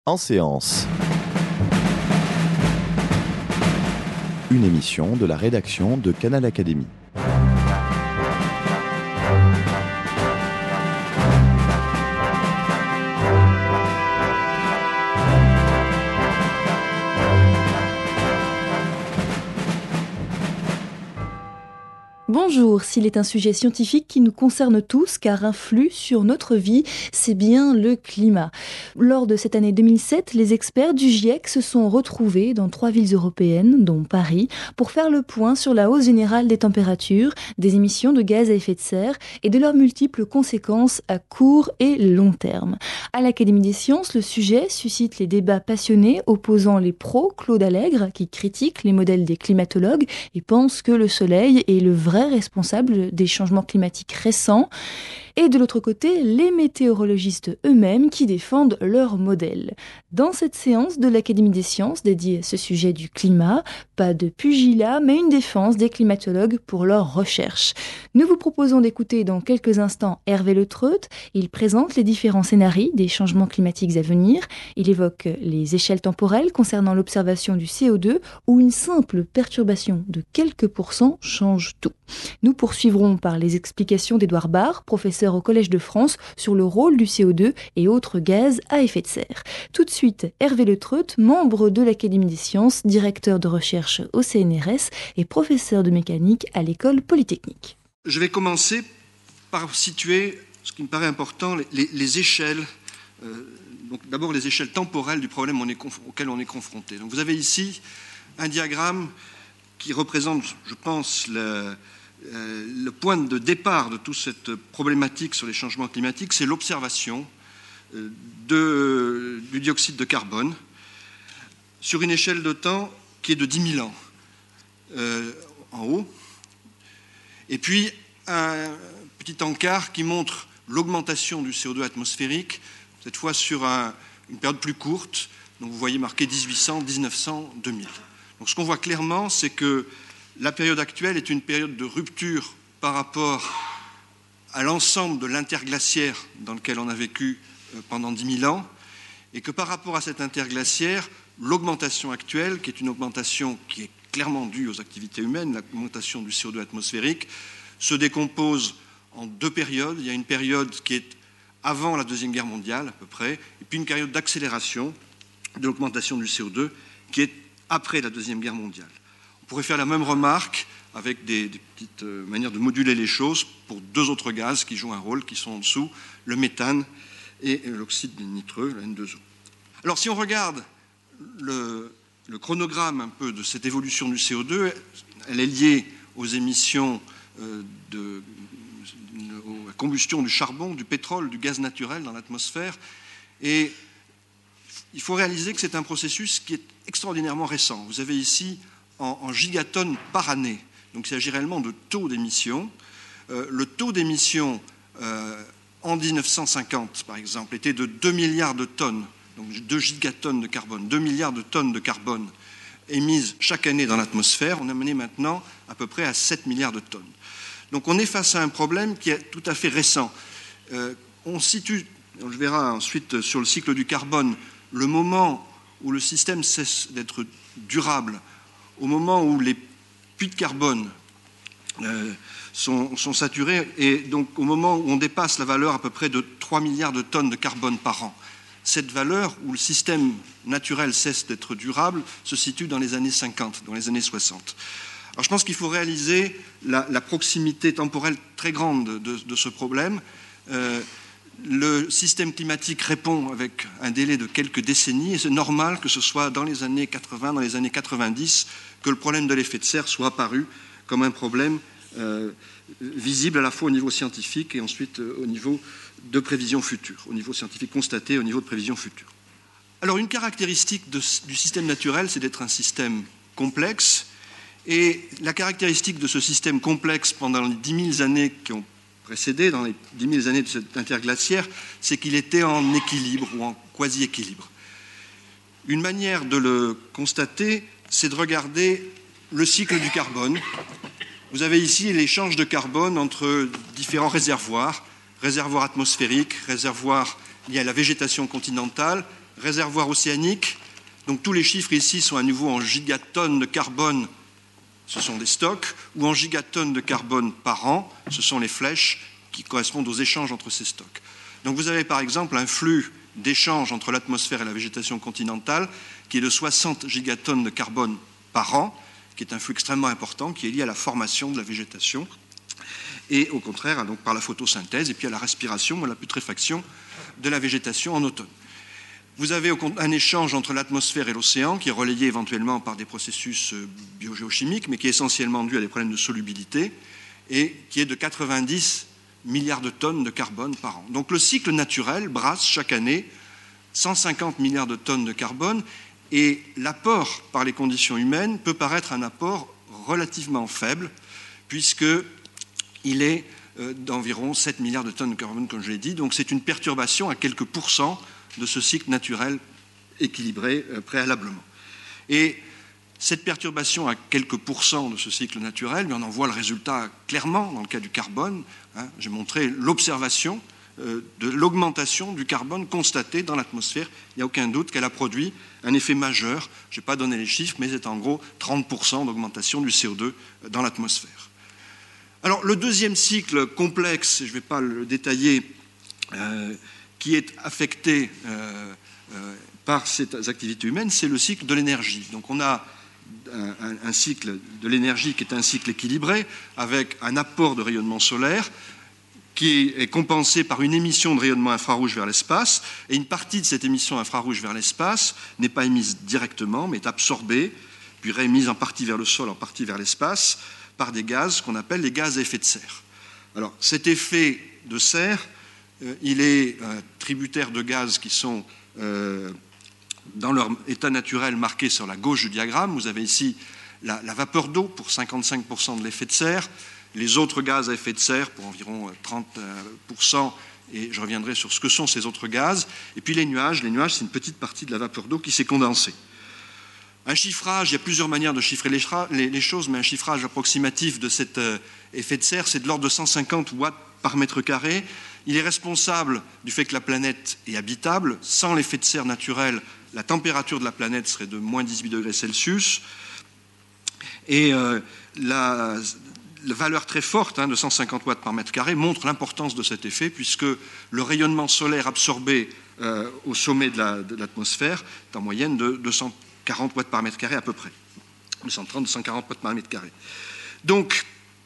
En séance. Une émission de la rédaction de Canal Académie. Bonjour, s'il est un sujet scientifique qui nous concerne tous car influe sur notre vie, c'est bien le climat. Lors de cette année 2007, les experts du GIEC se sont retrouvés dans 3 villes européennes, dont Paris, pour faire le point sur la hausse générale des températures, des émissions de gaz à effet de serre et de leurs multiples conséquences à court et long terme. À l'Académie des sciences, le sujet suscite les débats passionnés opposant les pros, Claude Allègre, qui critique les modèles des climatologues et pense que le soleil est le vrai responsable des changements climatiques récents, et de l'autre côté, les météorologistes eux-mêmes qui défendent leur modèle. Dans cette séance de l'Académie des sciences dédiée à ce sujet du climat, pas de pugilat, mais une défense des climatologues pour leurs recherches. Nous vous proposons d'écouter dans quelques instants Hervé Le Treut. Il présente les différents scénarios des changements climatiques à venir. Il évoque les échelles temporelles concernant l'observation du CO2, où une simple perturbation de quelques pourcents change tout. Nous poursuivrons par les explications d'Édouard Barre, professeur au Collège de France, sur le rôle du CO2 et autres gaz à effet de serre. Tout de suite, Hervé Le Treut, membre de l'Académie des sciences, directeur de recherche au CNRS et professeur de mécanique à l'École polytechnique. Je vais commencer par situer, ce qui me paraît important, les échelles. Donc d'abord les échelles temporelles du problème auquel on est confronté. Donc vous avez ici un diagramme qui représente, je pense, le point de départ de toute cette problématique sur les changements climatiques, c'est l'observation du dioxyde de carbone sur une échelle de temps qui est de 10 000 ans en haut, et puis un petit encart qui montre l'augmentation du CO2 atmosphérique, cette fois sur une période plus courte. Donc vous voyez marqué 1800, 1900, 2000. Donc ce qu'on voit clairement, c'est que la période actuelle est une période de rupture par rapport à l'ensemble de l'interglaciaire dans lequel on a vécu pendant 10 000 ans, et que par rapport à cette interglaciaire, l'augmentation actuelle, qui est une augmentation qui est clairement due aux activités humaines, l'augmentation du CO2 atmosphérique, se décompose en deux périodes. Il y a une période qui est avant la Deuxième Guerre mondiale, à peu près, et puis une période d'accélération de l'augmentation du CO2 qui est après la Deuxième Guerre mondiale. On pourrait faire la même remarque avec des petites manières de moduler les choses pour deux autres gaz qui jouent un rôle, qui sont en dessous, le méthane et l'oxyde nitreux, le N2O. Alors si on regarde le chronogramme un peu de cette évolution du CO2, elle est liée aux émissions aux combustion du charbon, du pétrole, du gaz naturel dans l'atmosphère, et il faut réaliser que c'est un processus qui est extraordinairement récent. Vous avez ici en gigatonnes par année. Donc il s'agit réellement de taux d'émission. Le taux d'émission en 1950, par exemple, était de 2 milliards de tonnes, donc 2 gigatonnes de carbone, 2 milliards de tonnes de carbone émises chaque année dans l'atmosphère. On est mené maintenant à peu près à 7 milliards de tonnes. Donc on est face à un problème qui est tout à fait récent. On situe, on le verra ensuite sur le cycle du carbone, le moment où le système cesse d'être durable, au moment où les puits de carbone sont saturés, et donc au moment où on dépasse la valeur à peu près de 3 milliards de tonnes de carbone par an. Cette valeur où le système naturel cesse d'être durable se situe dans les années 50, dans les années 60. Alors je pense qu'il faut réaliser la proximité temporelle très grande de ce problème. Le système climatique répond avec un délai de quelques décennies, et c'est normal que ce soit dans les années 80, dans les années 90, que le problème de l'effet de serre soit apparu comme un problème visible à la fois au niveau scientifique et ensuite au niveau de prévision future, au niveau scientifique constaté, au niveau de prévision future. Alors une caractéristique du système naturel, c'est d'être un système complexe, et la caractéristique de ce système complexe pendant les 10 000 années qui ont précédé, dans les 10 000 années de cette interglaciaire, c'est qu'il était en équilibre ou en quasi-équilibre. Une manière de le constater, c'est de regarder le cycle du carbone. Vous avez ici l'échange de carbone entre différents réservoirs atmosphériques, réservoirs liés à la végétation continentale, réservoirs océaniques. Donc tous les chiffres ici sont à nouveau en gigatonnes de carbone, ce sont des stocks, ou en gigatonnes de carbone par an, ce sont les flèches qui correspondent aux échanges entre ces stocks. Donc vous avez par exemple un flux d'échange entre l'atmosphère et la végétation continentale qui est de 60 gigatonnes de carbone par an, qui est un flux extrêmement important, qui est lié à la formation de la végétation, et au contraire, donc par la photosynthèse, et puis à la respiration ou à la putréfaction de la végétation en automne. Vous avez un échange entre l'atmosphère et l'océan qui est relayé éventuellement par des processus biogéochimiques, mais qui est essentiellement dû à des problèmes de solubilité, et qui est de 90 milliards de tonnes de carbone par an. Donc le cycle naturel brasse chaque année 150 milliards de tonnes de carbone, et l'apport par les conditions humaines peut paraître un apport relativement faible, puisqu'il est d'environ 7 milliards de tonnes de carbone, comme je l'ai dit. Donc c'est une perturbation à quelques pourcents de ce cycle naturel équilibré préalablement. Et cette perturbation à quelques pourcents de ce cycle naturel, on en voit le résultat clairement dans le cas du carbone. J'ai montré l'observation de l'augmentation du carbone constatée dans l'atmosphère. Il n'y a aucun doute qu'elle a produit un effet majeur. Je n'ai pas donné les chiffres, mais c'est en gros 30% d'augmentation du CO2 dans l'atmosphère. Alors le deuxième cycle complexe, je ne vais pas le détailler, qui est affecté par ces activités humaines, c'est le cycle de l'énergie. Donc on a un cycle de l'énergie qui est un cycle équilibré, avec un apport de rayonnement solaire qui est compensé par une émission de rayonnement infrarouge vers l'espace, et une partie de cette émission infrarouge vers l'espace n'est pas émise directement, mais est absorbée, puis réémise en partie vers le sol, en partie vers l'espace, par des gaz qu'on appelle les gaz à effet de serre. Alors cet effet de serre, il est tributaire de gaz qui sont dans leur état naturel marqué sur la gauche du diagramme. Vous avez ici la vapeur d'eau pour 55% de l'effet de serre, les autres gaz à effet de serre pour environ 30%, et je reviendrai sur ce que sont ces autres gaz, et puis les nuages, c'est une petite partie de la vapeur d'eau qui s'est condensée. Un chiffrage, il y a plusieurs manières de chiffrer les choses, mais un chiffrage approximatif de cet effet de serre, c'est de l'ordre de 150 watts par mètre carré. Il est responsable du fait que la planète est habitable. Sans l'effet de serre naturel, la température de la planète serait de moins 18 degrés Celsius. Et la valeur très forte de 150 watts par mètre carré montre l'importance de cet effet, puisque le rayonnement solaire absorbé au sommet de l'atmosphère est en moyenne de 240 watts par mètre carré à peu près. 230-240 watts par mètre carré. Donc,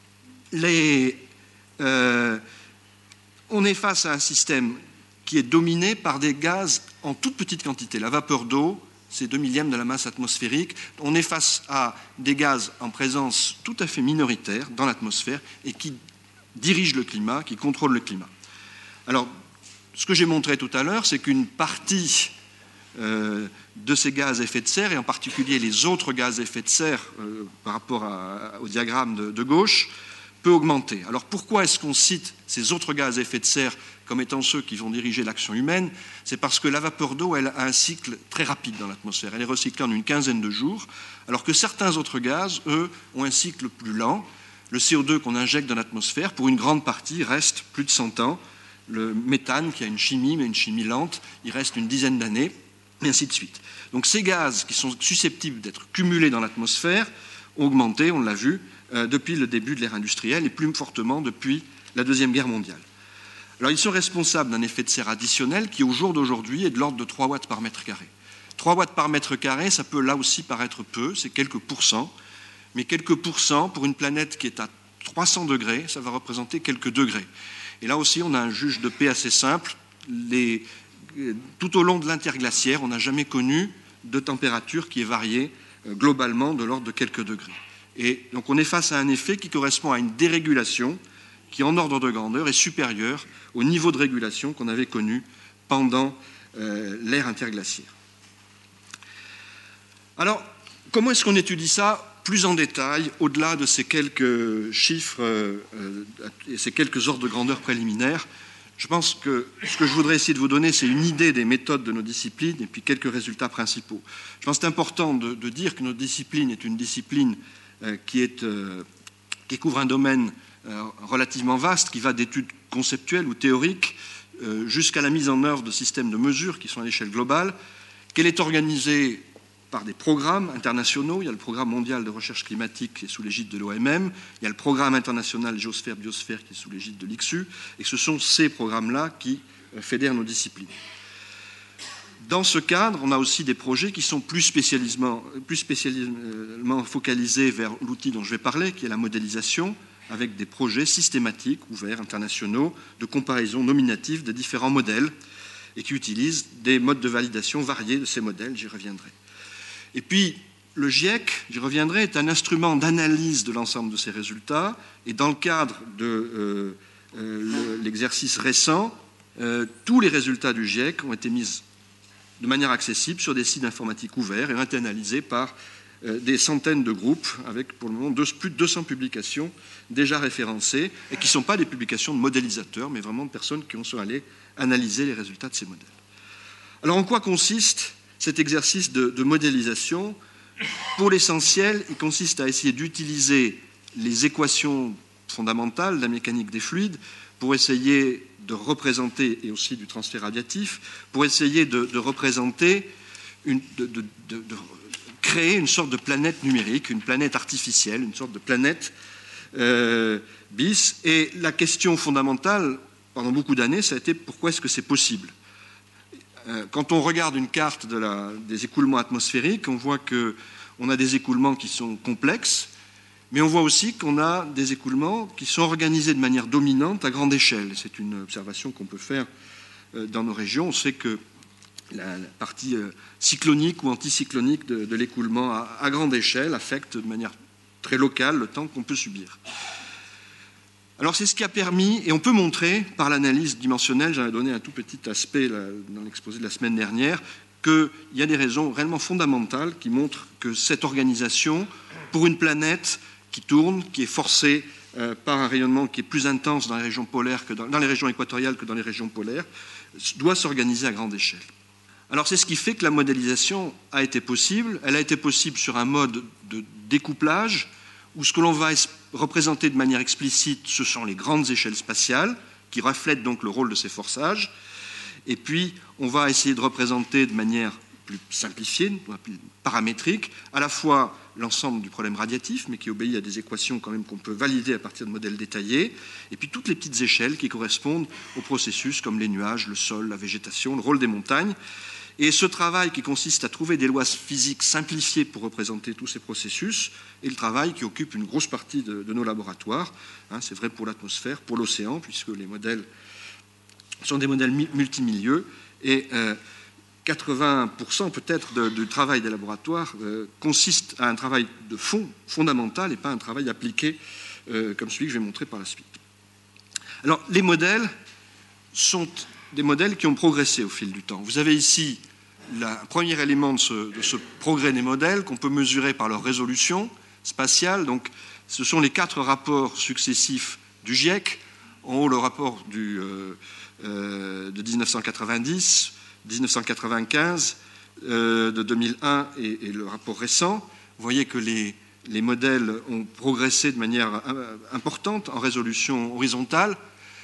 on est face à un système qui est dominé par des gaz en toute petite quantité. La vapeur d'eau, c'est 2 millièmes de la masse atmosphérique. On est face à des gaz en présence tout à fait minoritaire dans l'atmosphère et qui dirigent le climat, qui contrôlent le climat. Alors, ce que j'ai montré tout à l'heure, c'est qu'une partie de ces gaz à effet de serre, et en particulier les autres gaz à effet de serre par rapport au diagramme de gauche, peut augmenter. Alors pourquoi est-ce qu'on cite ces autres gaz à effet de serre comme étant ceux qui vont diriger l'action humaine? C'est parce que la vapeur d'eau, elle a un cycle très rapide dans l'atmosphère. Elle est recyclée en une quinzaine de jours, alors que certains autres gaz, eux, ont un cycle plus lent. Le CO2 qu'on injecte dans l'atmosphère, pour une grande partie, reste plus de 100 ans. Le méthane, qui a une chimie, mais une chimie lente, il reste une dizaine d'années, et ainsi de suite. Donc ces gaz qui sont susceptibles d'être cumulés dans l'atmosphère ont augmenté, on l'a vu, depuis le début de l'ère industrielle et plus fortement depuis la Deuxième Guerre mondiale. Alors ils sont responsables d'un effet de serre additionnel qui au jour d'aujourd'hui est de l'ordre de 3 watts par mètre carré. 3 watts par mètre carré, ça peut là aussi paraître peu, c'est quelques pourcents, mais quelques pourcents pour une planète qui est à 300 degrés, ça va représenter quelques degrés. Et là aussi on a un juge de paix assez simple. Tout au long de l'interglaciaire, on n'a jamais connu de température qui est variée globalement de l'ordre de quelques degrés. Et donc on est face à un effet qui correspond à une dérégulation qui, en ordre de grandeur, est supérieure au niveau de régulation qu'on avait connu pendant l'ère interglaciaire. Alors, comment est-ce qu'on étudie ça plus en détail, au-delà de ces quelques chiffres et ces quelques ordres de grandeur préliminaires? Je pense que ce que je voudrais essayer de vous donner, c'est une idée des méthodes de nos disciplines et puis quelques résultats principaux. Je pense que c'est important de dire que notre discipline est une discipline qui couvre un domaine relativement vaste, qui va d'études conceptuelles ou théoriques jusqu'à la mise en œuvre de systèmes de mesure qui sont à l'échelle globale. qu'elle est organisée par des programmes internationaux. Il y a le programme mondial de recherche climatique qui est sous l'égide de l'OMM, il y a le programme international Géosphère-Biosphère qui est sous l'égide de l'ICSU, et ce sont ces programmes-là qui fédèrent nos disciplines. Dans ce cadre, on a aussi des projets qui sont plus spécialement focalisés vers l'outil dont je vais parler, qui est la modélisation, avec des projets systématiques, ouverts, internationaux, de comparaison nominative des différents modèles, et qui utilisent des modes de validation variés de ces modèles, j'y reviendrai. Et puis, le GIEC, j'y reviendrai, est un instrument d'analyse de l'ensemble de ces résultats, et dans le cadre de l'exercice récent, tous les résultats du GIEC ont été mis de manière accessible sur des sites informatiques ouverts et ont été analysés par des centaines de groupes avec pour le moment plus de 200 publications déjà référencées et qui ne sont pas des publications de modélisateurs mais vraiment de personnes qui sont allées analyser les résultats de ces modèles. Alors en quoi consiste cet exercice de modélisation? Pour l'essentiel, il consiste à essayer d'utiliser les équations fondamentales de la mécanique des fluides pour essayer de représenter, et aussi du transfert radiatif, pour essayer de représenter, de créer une sorte de planète numérique, une planète artificielle, une sorte de planète bis. Et la question fondamentale, pendant beaucoup d'années, ça a été pourquoi est-ce que c'est possible? Quand on regarde une carte des écoulements atmosphériques, on voit qu'on a des écoulements qui sont complexes, mais on voit aussi qu'on a des écoulements qui sont organisés de manière dominante à grande échelle. C'est une observation qu'on peut faire dans nos régions. On sait que la partie cyclonique ou anticyclonique de l'écoulement à grande échelle affecte de manière très locale le temps qu'on peut subir. Alors c'est ce qui a permis, et on peut montrer par l'analyse dimensionnelle, j'en ai donné un tout petit aspect dans l'exposé de la semaine dernière, qu'il y a des raisons réellement fondamentales qui montrent que cette organisation, pour une planète qui tourne, qui est forcée par un rayonnement qui est plus intense dans les régions polaires dans les régions équatoriales que dans les régions polaires, doit s'organiser à grande échelle. Alors c'est ce qui fait que la modélisation a été possible. Elle a été possible sur un mode de découplage où ce que l'on va représenter de manière explicite, ce sont les grandes échelles spatiales qui reflètent donc le rôle de ces forçages. Et puis on va essayer de représenter de manière plus simplifiée, paramétrique, à la fois l'ensemble du problème radiatif, mais qui obéit à des équations quand même qu'on peut valider à partir de modèles détaillés, et puis toutes les petites échelles qui correspondent aux processus comme les nuages, le sol, la végétation, le rôle des montagnes. Et ce travail qui consiste à trouver des lois physiques simplifiées pour représenter tous ces processus est le travail qui occupe une grosse partie de nos laboratoires. C'est vrai pour l'atmosphère, pour l'océan, puisque les modèles sont des modèles multimilieux, et 80% peut-être du travail des laboratoires consiste à un travail de fond fondamental et pas un travail appliqué comme celui que je vais montrer par la suite. Alors, les modèles sont des modèles qui ont progressé au fil du temps. Vous avez ici le premier élément de ce progrès des modèles qu'on peut mesurer par leur résolution spatiale. Donc, ce sont les 4 rapports successifs du GIEC. En haut, le rapport de 1990, 1995, de 2001 et le rapport récent. Vous voyez que les modèles ont progressé de manière importante en résolution horizontale.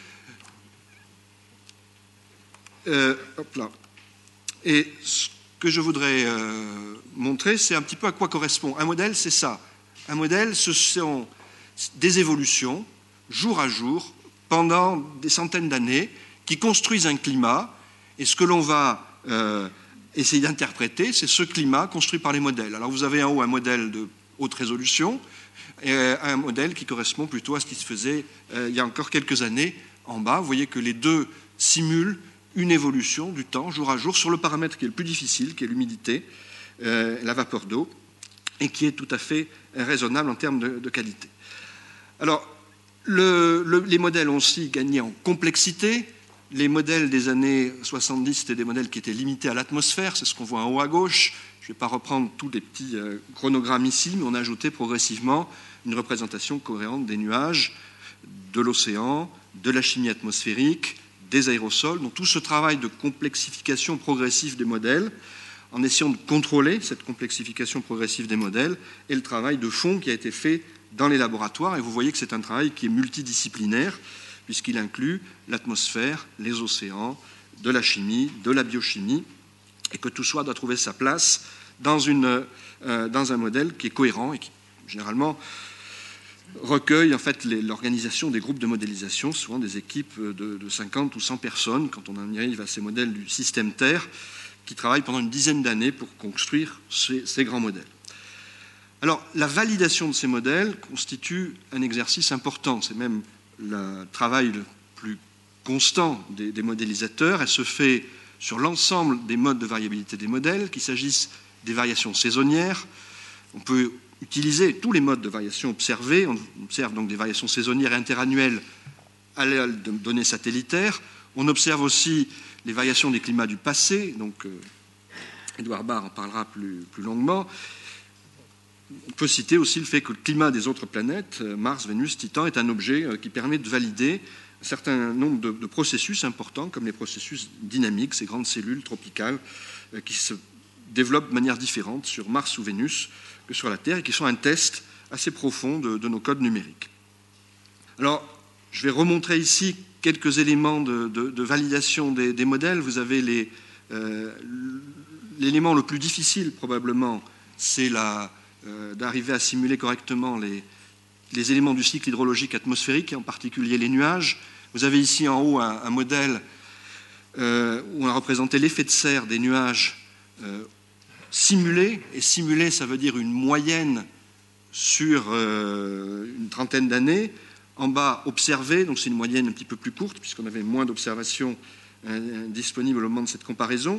Et ce que je voudrais montrer, c'est un petit peu à quoi correspond. Un modèle, c'est ça. Un modèle, ce sont des évolutions, jour à jour, pendant des centaines d'années, qui construisent un climat, et ce que l'on va essayer d'interpréter, c'est ce climat construit par les modèles. Alors vous avez en haut un modèle de haute résolution, et un modèle qui correspond plutôt à ce qui se faisait il y a encore quelques années en bas. Vous voyez que les deux simulent une évolution du temps, jour à jour, sur le paramètre qui est le plus difficile, qui est l'humidité, la vapeur d'eau, et qui est tout à fait raisonnable en termes de qualité. Alors, les modèles ont aussi gagné en complexité. Les modèles des années 70, c'était des modèles qui étaient limités à l'atmosphère, c'est ce qu'on voit en haut à gauche. Je ne vais pas reprendre tous les petits chronogrammes ici, mais on a ajouté progressivement une représentation cohérente des nuages, de l'océan, de la chimie atmosphérique, des aérosols. Donc tout ce travail de complexification progressive des modèles, en essayant de contrôler cette complexification progressive des modèles, et le travail de fond qui a été fait dans les laboratoires. Et vous voyez que c'est un travail qui est multidisciplinaire, puisqu'il inclut l'atmosphère, les océans, de la chimie, de la biochimie, et que tout doit trouver sa place dans un modèle qui est cohérent et qui, généralement, recueille en fait l'organisation des groupes de modélisation, souvent des équipes de 50 ou 100 personnes, quand on en arrive à ces modèles du système Terre, qui travaillent pendant une dizaine d'années pour construire ces grands modèles. Alors, la validation de ces modèles constitue un exercice important. C'est même le travail le plus constant des modélisateurs. Elle se fait sur l'ensemble des modes de variabilité des modèles, qu'il s'agisse des variations saisonnières. On peut utiliser tous les modes de variation observés. On observe donc des variations saisonnières et interannuelles à l'aide de données satellitaires. On observe aussi les variations des climats du passé. Donc, Édouard Barr en parlera plus longuement. On peut citer aussi le fait que le climat des autres planètes, Mars, Vénus, Titan, est un objet qui permet de valider un certain nombre de processus importants, comme les processus dynamiques, ces grandes cellules tropicales qui se développent de manière différente sur Mars ou Vénus que sur la Terre et qui sont un test assez profond de nos codes numériques. Alors, je vais remontrer ici quelques éléments de validation des modèles. Vous avez l'élément le plus difficile, probablement, c'est d'arriver à simuler correctement les éléments du cycle hydrologique atmosphérique, et en particulier les nuages. Vous avez ici en haut un modèle où on a représenté l'effet de serre des nuages simulés. Et simulé, ça veut dire une moyenne sur une trentaine d'années. En bas, observé, donc c'est une moyenne un petit peu plus courte, puisqu'on avait moins d'observations disponibles au moment de cette comparaison.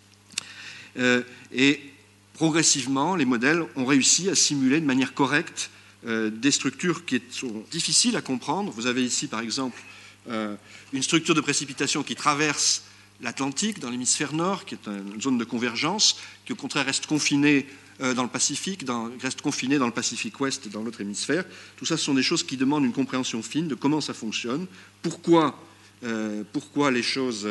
Et progressivement, les modèles ont réussi à simuler de manière correcte des structures qui sont difficiles à comprendre. Vous avez ici, par exemple, une structure de précipitation qui traverse l'Atlantique dans l'hémisphère nord, qui est une zone de convergence, qui au contraire reste confinée dans le Pacifique, reste confinée dans le Pacifique Ouest, dans l'autre hémisphère. Tout ça, ce sont des choses qui demandent une compréhension fine de comment ça fonctionne, pourquoi les choses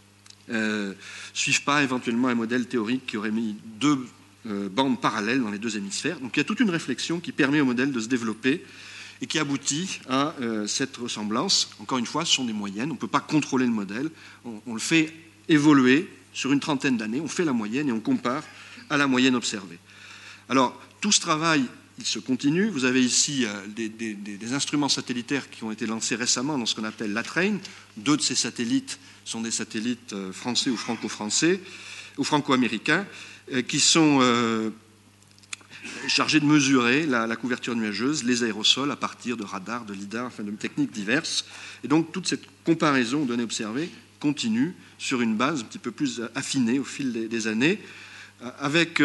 suivent pas éventuellement un modèle théorique qui aurait mis deux bandes parallèles dans les deux hémisphères. Donc il y a toute une réflexion qui permet au modèle de se développer et qui aboutit à cette ressemblance. Encore une fois, ce sont des moyennes, on ne peut pas contrôler le modèle, on le fait évoluer sur une trentaine d'années, on fait la moyenne et on compare à la moyenne observée. Alors, tout ce travail, il se continue. Vous avez ici des instruments satellitaires qui ont été lancés récemment dans ce qu'on appelle l'ATRAIN. 2 de ces satellites sont des satellites français ou franco-français, ou franco-américains, qui sont chargés de mesurer la couverture nuageuse, les aérosols, à partir de radars, de lidars, enfin de techniques diverses. Et donc, toute cette comparaison de données observées continue sur une base un petit peu plus affinée au fil des années, avec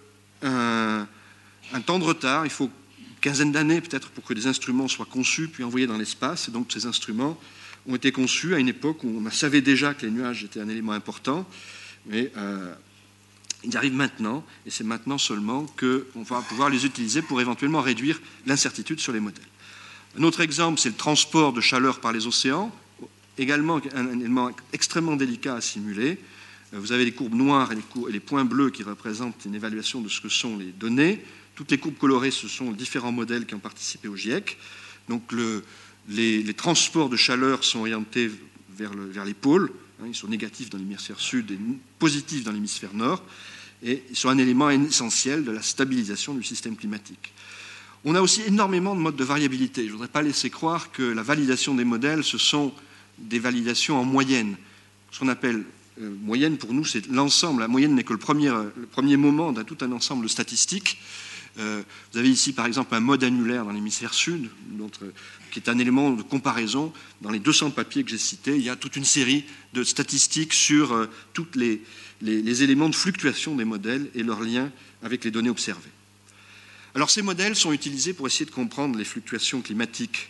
un temps de retard. Il faut une quinzaine d'années peut-être pour que des instruments soient conçus puis envoyés dans l'espace. Et donc, ces instruments ont été conçus à une époque où on savait déjà que les nuages étaient un élément important, mais ils arrivent maintenant, et c'est maintenant seulement qu'on va pouvoir les utiliser pour éventuellement réduire l'incertitude sur les modèles. Un autre exemple, c'est le transport de chaleur par les océans, également un élément extrêmement délicat à simuler. Vous avez les courbes noires et les points bleus qui représentent une évaluation de ce que sont les données. Toutes les courbes colorées, ce sont les différents modèles qui ont participé au GIEC. Donc les transports de chaleur sont orientés vers les pôles. Ils sont négatifs dans l'hémisphère sud et positifs dans l'hémisphère nord. Et ils sont un élément essentiel de la stabilisation du système climatique. On a aussi énormément de modes de variabilité. Je ne voudrais pas laisser croire que la validation des modèles, ce sont des validations en moyenne. Ce qu'on appelle moyenne, pour nous, c'est l'ensemble. La moyenne n'est que le premier moment d'un tout un ensemble de statistiques. Vous avez ici, par exemple, un mode annulaire dans l'hémisphère sud, qui est un élément de comparaison. Dans les 200 papiers que j'ai cités, il y a toute une série de statistiques sur tous les éléments de fluctuation des modèles et leurs liens avec les données observées. Alors, ces modèles sont utilisés pour essayer de comprendre les fluctuations climatiques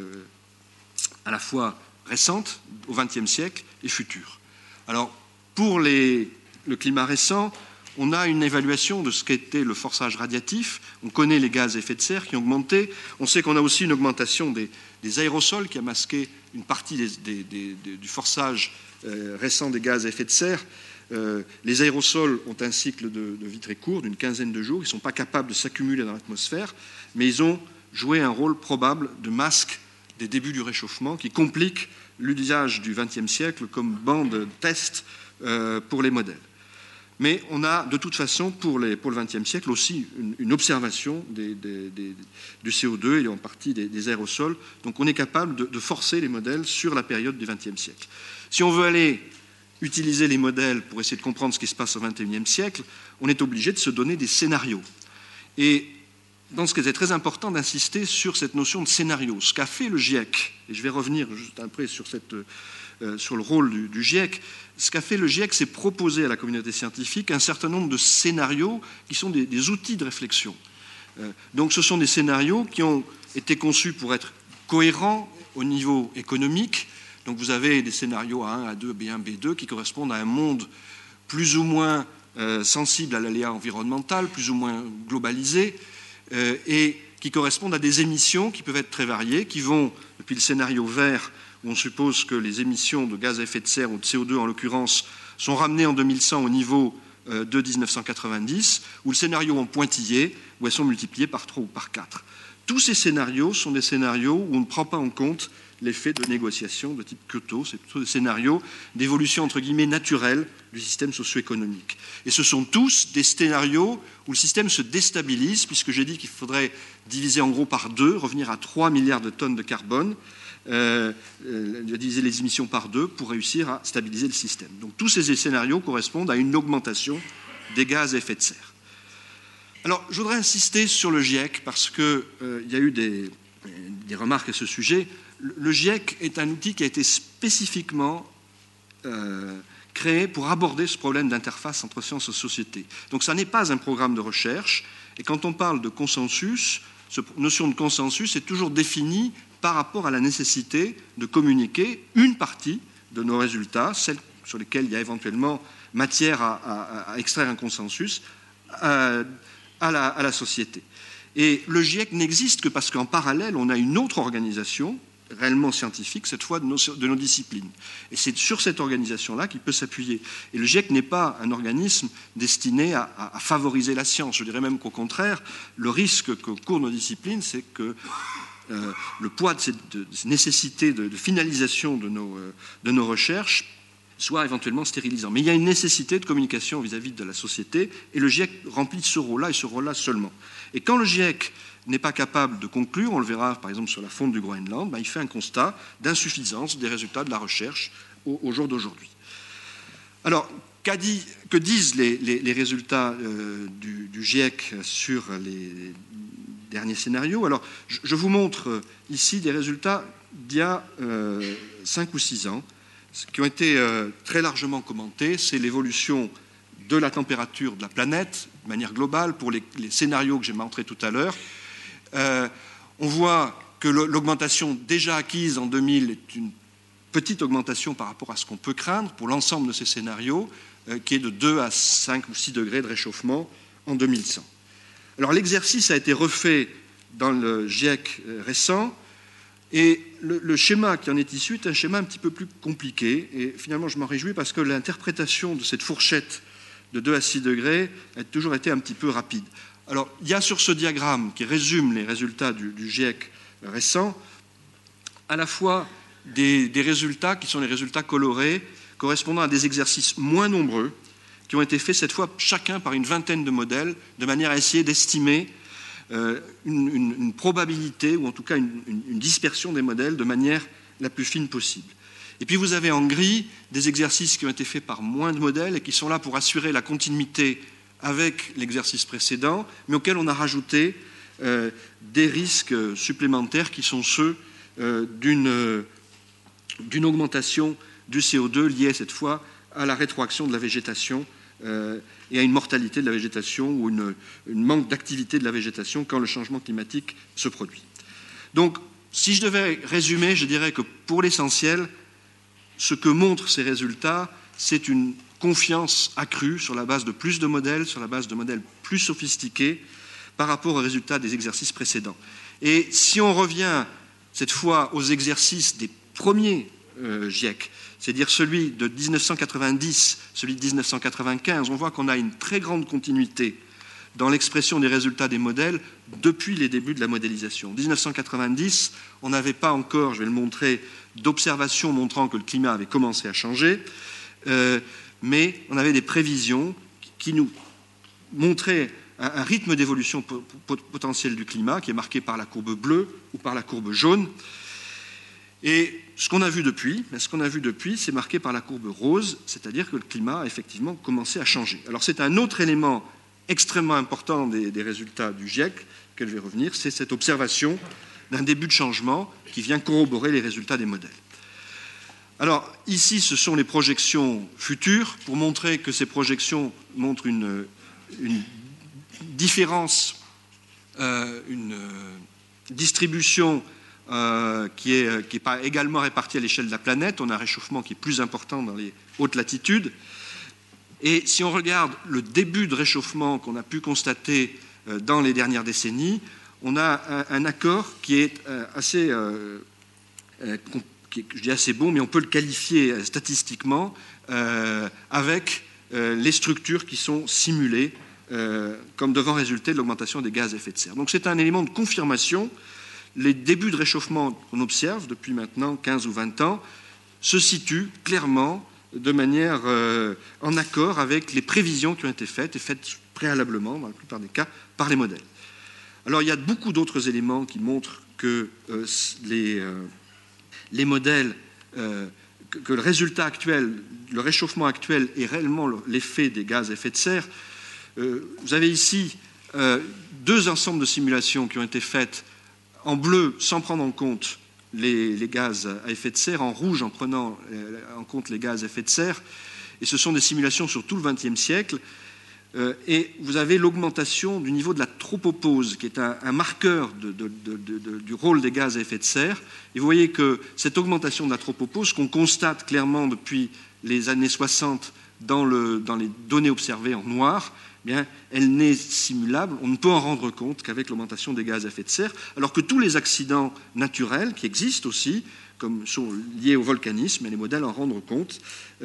à la fois récentes, au XXe siècle, et futures. Alors, pour le climat récent, on a une évaluation de ce qu'était le forçage radiatif. On connaît les gaz à effet de serre qui ont augmenté. On sait qu'on a aussi une augmentation des aérosols qui a masqué une partie du forçage récent des gaz à effet de serre. Les aérosols ont un cycle de vie très court, d'une quinzaine de jours. Ils ne sont pas capables de s'accumuler dans l'atmosphère, mais ils ont joué un rôle probable de masque des débuts du réchauffement qui complique l'usage du XXe siècle comme bande test pour les modèles. Mais on a de toute façon pour le XXe siècle aussi une observation du CO2 et en partie des aérosols. Donc on est capable de forcer les modèles sur la période du XXe siècle. Si on veut aller utiliser les modèles pour essayer de comprendre ce qui se passe au XXIe siècle, on est obligé de se donner des scénarios. Et dans ce qui est très important d'insister sur cette notion de scénario. Ce qu'a fait le GIEC, et je vais revenir juste après sur le rôle du GIEC, ce qu'a fait le GIEC, c'est proposer à la communauté scientifique un certain nombre de scénarios qui sont des outils de réflexion. Donc ce sont des scénarios qui ont été conçus pour être cohérents au niveau économique. Donc vous avez des scénarios A1, A2, B1, B2 qui correspondent à un monde plus ou moins sensible à l'aléa environnemental, plus ou moins globalisé, et qui correspondent à des émissions qui peuvent être très variées, qui vont, depuis le scénario vert, où on suppose que les émissions de gaz à effet de serre, ou de CO2 en l'occurrence, sont ramenées en 2100 au niveau de 1990, ou le scénario en pointillé, où elles sont multipliées par 3 ou par 4. Tous ces scénarios sont des scénarios où on ne prend pas en compte l'effet de négociation de type Kyoto. C'est plutôt des scénarios d'évolution entre guillemets naturelle du système socio-économique. Et ce sont tous des scénarios où le système se déstabilise, puisque j'ai dit qu'il faudrait diviser en gros par 2, revenir à 3 milliards de tonnes de carbone, diviser les émissions par 2 pour réussir à stabiliser le système. Donc tous ces scénarios correspondent à une augmentation des gaz à effet de serre. Alors je voudrais insister sur le GIEC parce qu'il y a eu des remarques à ce sujet. Le GIEC est un outil qui a été spécifiquement créé pour aborder ce problème d'interface entre sciences et société. Donc ça n'est pas un programme de recherche, et quand on parle de consensus, cette notion de consensus est toujours définie par rapport à la nécessité de communiquer une partie de nos résultats, celles sur lesquelles il y a éventuellement matière à extraire un consensus, à la société. Et le GIEC n'existe que parce qu'en parallèle, on a une autre organisation réellement scientifique, cette fois de nos disciplines. Et c'est sur cette organisation-là qu'il peut s'appuyer. Et le GIEC n'est pas un organisme destiné à favoriser la science. Je dirais même qu'au contraire, le risque que courent nos disciplines, c'est que le poids de ces nécessités de finalisation de nos recherches soit éventuellement stérilisant. Mais il y a une nécessité de communication vis-à-vis de la société, et le GIEC remplit ce rôle-là, et ce rôle-là seulement. Et quand le GIEC n'est pas capable de conclure, on le verra par exemple sur la fonte du Groenland, il fait un constat d'insuffisance des résultats de la recherche au jour d'aujourd'hui. Alors, que disent les résultats du GIEC sur les derniers scénarios? Alors, je vous montre ici des résultats d'il y a 5 ou 6 ans, qui ont été très largement commentés. C'est l'évolution de la température de la planète, de manière globale, pour les scénarios que j'ai montrés tout à l'heure. On voit que l'augmentation déjà acquise en 2000 est une petite augmentation par rapport à ce qu'on peut craindre pour l'ensemble de ces scénarios, qui est de 2 à 5 ou 6 degrés de réchauffement en 2100. Alors l'exercice a été refait dans le GIEC récent, et le schéma qui en est issu est un schéma un petit peu plus compliqué, et finalement je m'en réjouis parce que l'interprétation de cette fourchette de 2 à 6 degrés a toujours été un petit peu rapide. Alors il y a sur ce diagramme qui résume les résultats du GIEC récent, à la fois des résultats qui sont les résultats colorés, correspondant à des exercices moins nombreux, qui ont été faits cette fois chacun par une vingtaine de modèles, de manière à essayer d'estimer une probabilité, ou en tout cas une dispersion des modèles de manière la plus fine possible. Et puis vous avez en gris des exercices qui ont été faits par moins de modèles et qui sont là pour assurer la continuité avec l'exercice précédent, mais auxquels on a rajouté des risques supplémentaires qui sont ceux d'une augmentation du CO2 liée cette fois à la rétroaction de la végétation et à une mortalité de la végétation ou une manque d'activité de la végétation quand le changement climatique se produit. Donc, si je devais résumer, je dirais que pour l'essentiel, ce que montrent ces résultats, c'est une confiance accrue sur la base de plus de modèles, sur la base de modèles plus sophistiqués par rapport aux résultats des exercices précédents. Et si on revient cette fois aux exercices des premiers GIEC, c'est-à-dire celui de 1990, celui de 1995, on voit qu'on a une très grande continuité dans l'expression des résultats des modèles depuis les débuts de la modélisation. En 1990, on n'avait pas encore, je vais le montrer, d'observations montrant que le climat avait commencé à changer, mais on avait des prévisions qui nous montrait un rythme d'évolution potentielle du climat qui est marqué par la courbe bleue ou par la courbe jaune. Et ce qu'on a vu depuis, c'est marqué par la courbe rose, c'est-à-dire que le climat a effectivement commencé à changer. Alors c'est un autre élément extrêmement important des résultats du GIEC, auquel je vais revenir, c'est cette observation d'un début de changement qui vient corroborer les résultats des modèles. Alors ici, ce sont les projections futures pour montrer que ces projections montrent une différence, une distribution qui est pas également répartie à l'échelle de la planète. On a un réchauffement qui est plus important dans les hautes latitudes. Et si on regarde le début de réchauffement qu'on a pu constater dans les dernières décennies, on a un accord qui est assez, je dis assez bon, mais on peut le qualifier statistiquement avec les structures qui sont simulées comme devant résulter de l'augmentation des gaz à effet de serre. Donc c'est un élément de confirmation. Les débuts de réchauffement qu'on observe depuis maintenant 15 ou 20 ans se situent clairement de manière en accord avec les prévisions qui ont été faites, et faites préalablement, dans la plupart des cas, par les modèles. Alors il y a beaucoup d'autres éléments qui montrent que les modèles, que le résultat actuel, le réchauffement actuel est réellement l'effet des gaz à effet de serre. Vous avez ici deux ensembles de simulations qui ont été faites en bleu sans prendre en compte les gaz à effet de serre, en rouge en prenant en compte les gaz à effet de serre. Et ce sont des simulations sur tout le XXe siècle. Et vous avez l'augmentation du niveau de la tropopause, qui est un marqueur du rôle des gaz à effet de serre. Et vous voyez que cette augmentation de la tropopause, qu'on constate clairement depuis les années 60 dans les données observées en noir, eh bien, elle n'est simulable, on ne peut en rendre compte qu'avec l'augmentation des gaz à effet de serre, alors que tous les accidents naturels qui existent aussi, comme sont liés au volcanisme, et les modèles en rendent compte.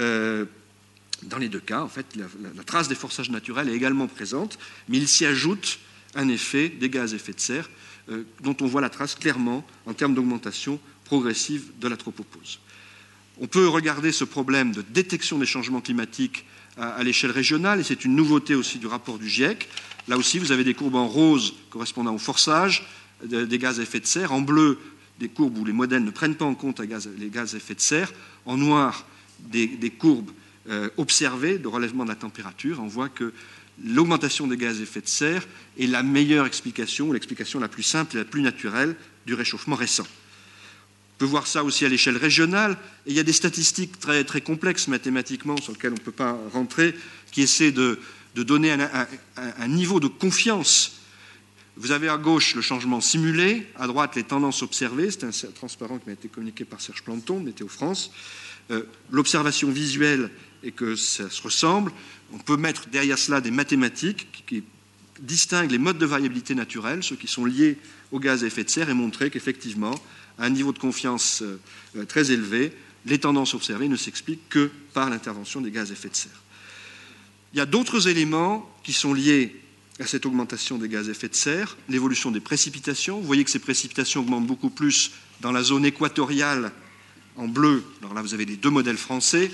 Dans les deux cas, en fait, la trace des forçages naturels est également présente, mais il s'y ajoute un effet des gaz à effet de serre dont on voit la trace clairement en termes d'augmentation progressive de la tropopause. On peut regarder ce problème de détection des changements climatiques à l'échelle régionale, et c'est une nouveauté aussi du rapport du GIEC. Là aussi, vous avez des courbes en rose correspondant au forçage des gaz à effet de serre, en bleu, des courbes où les modèles ne prennent pas en compte les gaz à effet de serre, en noir, des courbes observées de relèvement de la température. On voit que l'augmentation des gaz à effet de serre est la meilleure explication, l'explication la plus simple et la plus naturelle du réchauffement récent. On peut voir ça aussi à l'échelle régionale, et il y a des statistiques très, très complexes mathématiquement sur lesquelles on ne peut pas rentrer, qui essaient de donner un niveau de confiance. Vous avez à gauche le changement simulé, à droite les tendances observées, c'est un transparent qui m'a été communiqué par Serge Planton, Météo France. L'observation visuelle est que ça se ressemble. On peut mettre derrière cela des mathématiques qui distinguent les modes de variabilité naturelle, ceux qui sont liés aux gaz à effet de serre, et montrer qu'effectivement, à un niveau de confiance très élevé, les tendances observées ne s'expliquent que par l'intervention des gaz à effet de serre. Il y a d'autres éléments qui sont liés à cette augmentation des gaz à effet de serre, l'évolution des précipitations. Vous voyez que ces précipitations augmentent beaucoup plus dans la zone équatoriale en bleu. Alors là, vous avez les deux modèles français,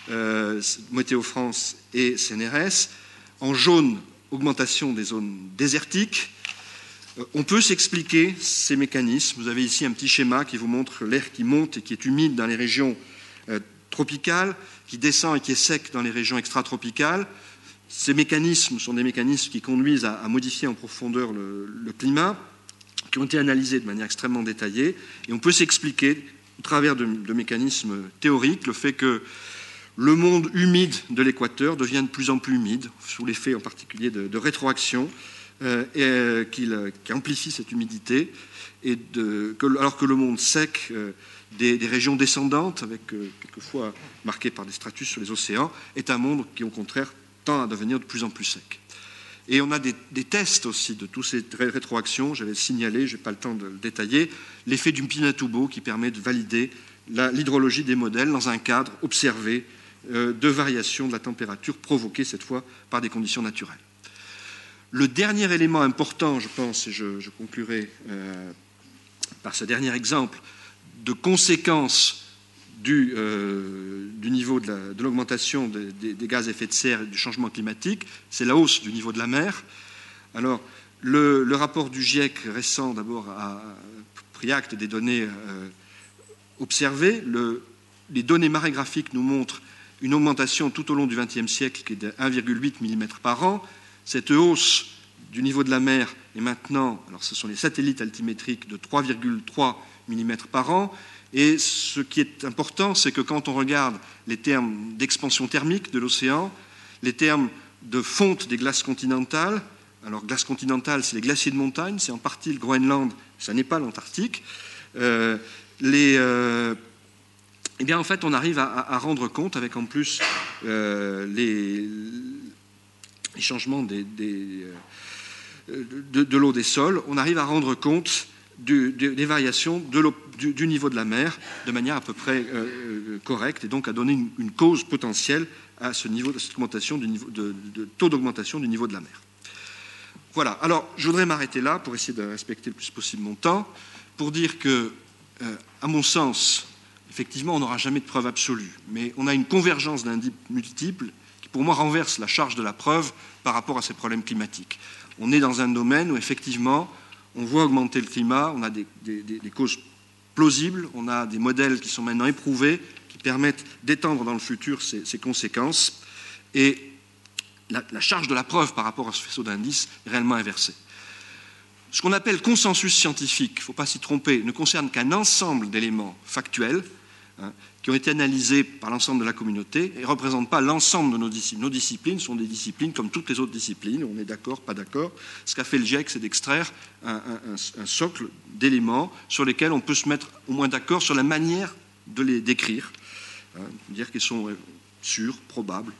Météo France et CNRS. En jaune, augmentation des zones désertiques. On peut s'expliquer ces mécanismes. Vous avez ici un petit schéma qui vous montre l'air qui monte et qui est humide dans les régions tropicales, qui descend et qui est sec dans les régions extratropicales. Ces mécanismes sont des mécanismes qui conduisent à modifier en profondeur le climat, qui ont été analysés de manière extrêmement détaillée. Et on peut s'expliquer, au travers de mécanismes théoriques, le fait que le monde humide de l'équateur devient de plus en plus humide, sous l'effet en particulier de rétroaction, qui amplifie cette humidité, alors que le monde sec des régions descendantes, avec quelquefois marquées par des stratus sur les océans, est un monde qui, au contraire, tend à devenir de plus en plus sec. Et on a des tests aussi de toutes ces rétroactions. J'avais signalé, je n'ai pas le temps de le détailler, l'effet du Pinatubo qui permet de valider l'hydrologie des modèles dans un cadre observé de variation de la température provoquée cette fois par des conditions naturelles. Le dernier élément important, je pense, et je conclurai par ce dernier exemple, de conséquence du niveau de l'augmentation des gaz à effet de serre et du changement climatique, c'est la hausse du niveau de la mer. Alors, le rapport du GIEC récent, d'abord, a pris acte des données observées. Les données marégraphiques nous montrent une augmentation tout au long du XXe siècle qui est de 1,8 mm par an. Cette hausse du niveau de la mer est maintenant, alors ce sont les satellites altimétriques, de 3,3 mm par an. Et ce qui est important, c'est que quand on regarde les termes d'expansion thermique de l'océan, les termes de fonte des glaces continentales, alors glaces continentales, c'est les glaciers de montagne, c'est en partie le Groenland, ça n'est pas l'Antarctique, eh bien, en fait, on arrive à rendre compte, avec en plus les changements de l'eau des sols, on arrive à rendre compte des variations du niveau de la mer de manière à peu près correcte, et donc à donner une cause potentielle à ce niveau, cette augmentation de taux d'augmentation du niveau de la mer. Voilà. Alors, je voudrais m'arrêter là pour essayer de respecter le plus possible mon temps, pour dire que, à mon sens, effectivement, on n'aura jamais de preuve absolue, mais on a une convergence d'indices multiples qui, pour moi, renverse la charge de la preuve par rapport à ces problèmes climatiques. On est dans un domaine où, effectivement, on voit augmenter le climat, on a des causes plausibles, on a des modèles qui sont maintenant éprouvés, qui permettent d'étendre dans le futur ces conséquences, et la charge de la preuve par rapport à ce faisceau d'indices est réellement inversée. Ce qu'on appelle consensus scientifique, il ne faut pas s'y tromper, ne concerne qu'un ensemble d'éléments factuels qui ont été analysés par l'ensemble de la communauté et ne représentent pas l'ensemble de nos disciplines. Nos disciplines sont des disciplines comme toutes les autres disciplines, on est d'accord, pas d'accord. Ce qu'a fait le GIEC, c'est d'extraire un socle d'éléments sur lesquels on peut se mettre au moins d'accord sur la manière de les décrire, dire qu'ils sont sûrs, probables,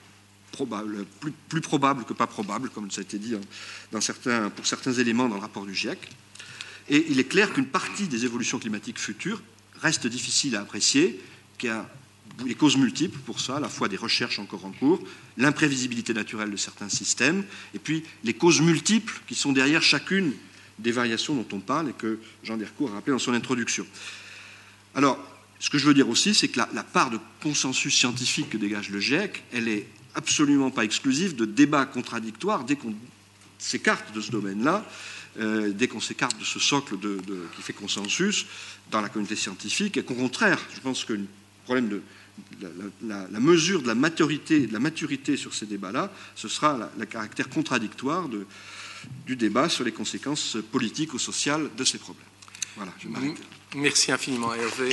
plus probables que pas probables, comme ça a été dit pour certains éléments dans le rapport du GIEC. Et il est clair qu'une partie des évolutions climatiques futures reste difficile à apprécier, qu'il y a des causes multiples pour ça, à la fois des recherches encore en cours, l'imprévisibilité naturelle de certains systèmes, et puis les causes multiples qui sont derrière chacune des variations dont on parle et que Jean Dercourt a rappelé dans son introduction. Alors, ce que je veux dire aussi, c'est que la part de consensus scientifique que dégage le GIEC, elle est absolument pas exclusive de débats contradictoires dès qu'on s'écarte de ce domaine-là, dès qu'on s'écarte de ce socle qui fait consensus dans la communauté scientifique, et qu'au contraire, je pense que le problème de la mesure de la maturité sur ces débats-là, ce sera le caractère contradictoire du débat sur les conséquences politiques ou sociales de ces problèmes. Voilà, je m'arrête là. Merci infiniment, Hervé.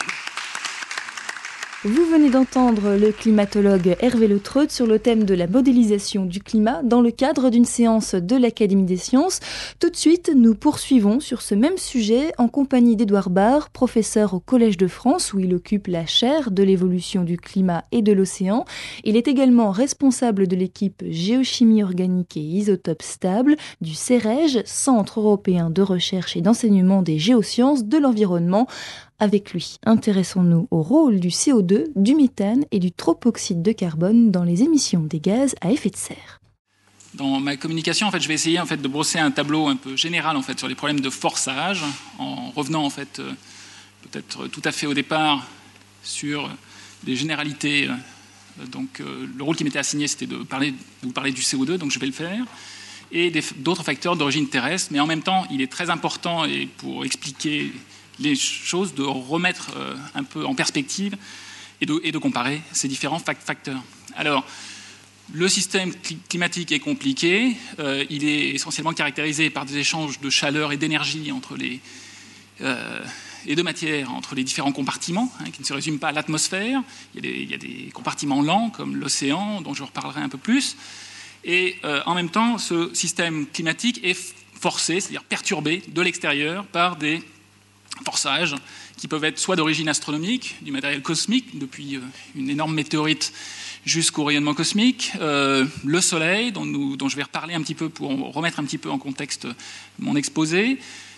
Vous venez d'entendre le climatologue Hervé Le Treut sur le thème de la modélisation du climat dans le cadre d'une séance de l'Académie des sciences. Tout de suite, nous poursuivons sur ce même sujet en compagnie d'Édouard Barre, professeur au Collège de France où il occupe la chaire de l'évolution du climat et de l'océan. Il est également responsable de l'équipe Géochimie organique et isotopes stables du CEREG, Centre européen de recherche et d'enseignement des géosciences de l'environnement. Avec lui, intéressons-nous au rôle du CO2, du méthane et du tropoxyde de carbone dans les émissions des gaz à effet de serre. Dans ma communication, je vais essayer de brosser un tableau un peu général sur les problèmes de forçage, en revenant peut-être tout à fait au départ sur des généralités. Donc, le rôle qui m'était assigné, c'était de vous parler du CO2, donc je vais le faire, et d'autres facteurs d'origine terrestre. Mais en même temps, il est très important, et pour expliquer les choses, de remettre un peu en perspective et de comparer ces différents facteurs. Alors, le système climatique est compliqué. Il est essentiellement caractérisé par des échanges de chaleur et d'énergie et de matière entre les différents compartiments, qui ne se résument pas à l'atmosphère. Il y a des compartiments lents, comme l'océan, dont je reparlerai un peu plus. Et en même temps, ce système climatique est forcé, c'est-à-dire perturbé de l'extérieur par des forçages qui peuvent être soit d'origine astronomique, du matériel cosmique, depuis une énorme météorite jusqu'au rayonnement cosmique, le Soleil, dont je vais reparler un petit peu pour remettre un petit peu en contexte mon exposé,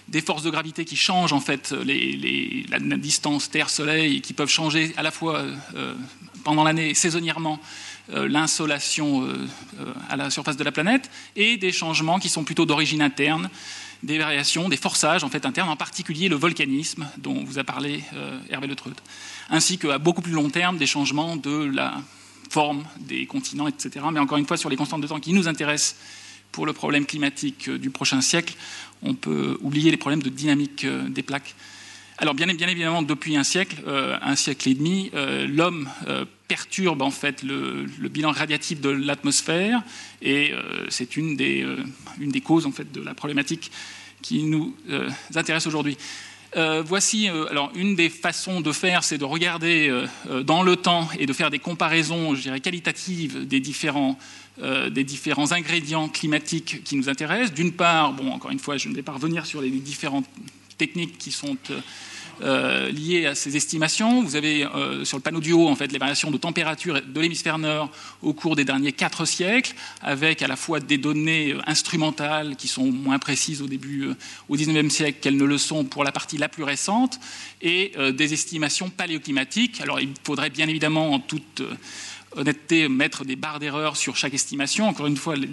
des forces de gravité qui changent en fait la distance Terre-Soleil, qui peuvent changer à la fois pendant l'année saisonnièrement l'insolation à la surface de la planète, et des changements qui sont plutôt d'origine interne, des variations, des forçages en fait internes, en particulier le volcanisme dont vous a parlé Hervé Le Treut, ainsi qu'à beaucoup plus long terme des changements de la forme des continents, etc. Mais encore une fois, sur les constantes de temps qui nous intéressent pour le problème climatique du prochain siècle, on peut oublier les problèmes de dynamique des plaques. Alors bien évidemment, depuis un siècle et demi, l'homme perturbe en fait le bilan radiatif de l'atmosphère, et c'est une des causes en fait de la problématique qui nous intéresse aujourd'hui. Voici alors une des façons de faire, c'est de regarder dans le temps et de faire des comparaisons, je dirais, qualitatives des différents ingrédients climatiques qui nous intéressent. D'une part, bon, encore une fois, je ne vais pas revenir sur les différentes techniques qui sont liées à ces estimations. Vous avez sur le panneau du haut en fait les variations de température de l'hémisphère nord au cours des derniers 4 siècles, avec à la fois des données instrumentales qui sont moins précises au XIXe siècle qu'elles ne le sont pour la partie la plus récente, et des estimations paléoclimatiques. Alors il faudrait bien évidemment en toute honnêteté mettre des barres d'erreur sur chaque estimation. Encore une fois,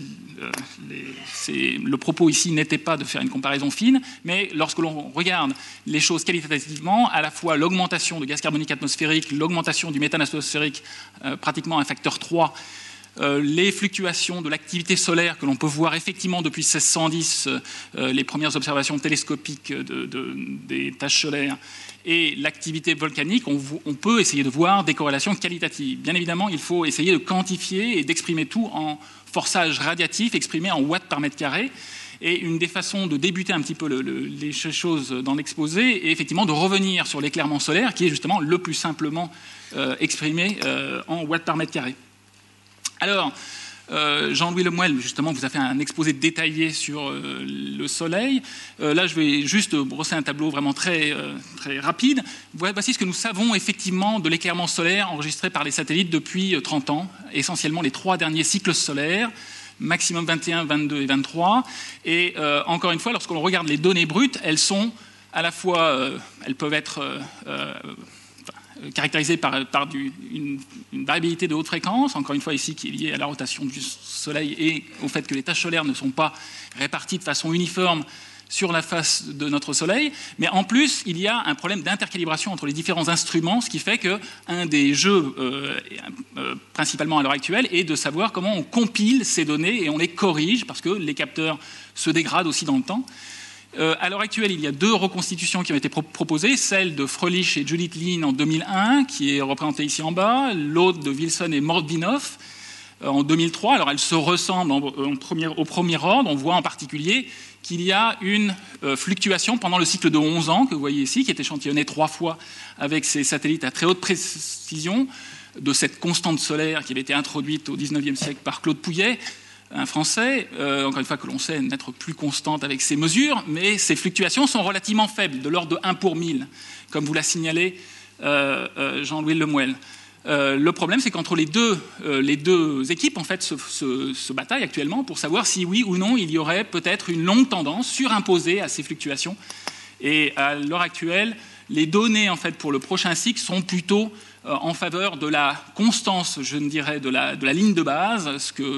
le propos ici n'était pas de faire une comparaison fine, mais lorsque l'on regarde les choses qualitativement, à la fois l'augmentation de gaz carbonique atmosphérique, l'augmentation du méthane atmosphérique, pratiquement un facteur 3, les fluctuations de l'activité solaire que l'on peut voir effectivement depuis 1610, les premières observations télescopiques des taches solaires, et l'activité volcanique, on peut essayer de voir des corrélations qualitatives. Bien évidemment, il faut essayer de quantifier et d'exprimer tout en forçage radiatif exprimé en watts par mètre carré. Et une des façons de débuter un petit peu les choses dans l'exposé est effectivement de revenir sur l'éclairement solaire, qui est justement le plus simplement exprimé en watts par mètre carré. Alors, Jean-Louis Lemuel, justement, vous a fait un exposé détaillé sur le Soleil. Là, je vais juste brosser un tableau vraiment très rapide. Voici ce que nous savons effectivement de l'éclairement solaire enregistré par les satellites depuis 30 ans, essentiellement les 3 derniers cycles solaires, maximum 21, 22 et 23. Et encore une fois, lorsqu'on regarde les données brutes, elles sont à la fois, elles peuvent être caractérisée par une variabilité de haute fréquence, encore une fois ici qui est liée à la rotation du Soleil et au fait que les taches solaires ne sont pas réparties de façon uniforme sur la face de notre Soleil, mais en plus il y a un problème d'intercalibration entre les différents instruments, ce qui fait qu'un des jeux, principalement à l'heure actuelle, est de savoir comment on compile ces données et on les corrige, parce que les capteurs se dégradent aussi dans le temps. À l'heure actuelle, il y a 2 reconstitutions qui ont été proposées, celle de Fröhlich et Judith Lin en 2001, qui est représentée ici en bas, l'autre de Wilson et Mordvinoff en 2003. Alors elles se ressemblent au premier ordre. On voit en particulier qu'il y a une fluctuation pendant le cycle de 11 ans, que vous voyez ici, qui est échantillonné 3 fois avec ces satellites à très haute précision, de cette constante solaire qui avait été introduite au XIXe siècle par Claude Pouillet, un Français, encore une fois que l'on sait n'être plus constante avec ces mesures, mais ces fluctuations sont relativement faibles, de l'ordre de 1 pour 1000, comme vous l'a signalé Jean-Louis Lemuel. Le problème, c'est qu'entre les deux équipes, en fait, se bataillent actuellement pour savoir si oui ou non il y aurait peut-être une longue tendance surimposée à ces fluctuations. Et à l'heure actuelle, les données en fait pour le prochain cycle sont plutôt en faveur de la constance, je dirais, de la ligne de base,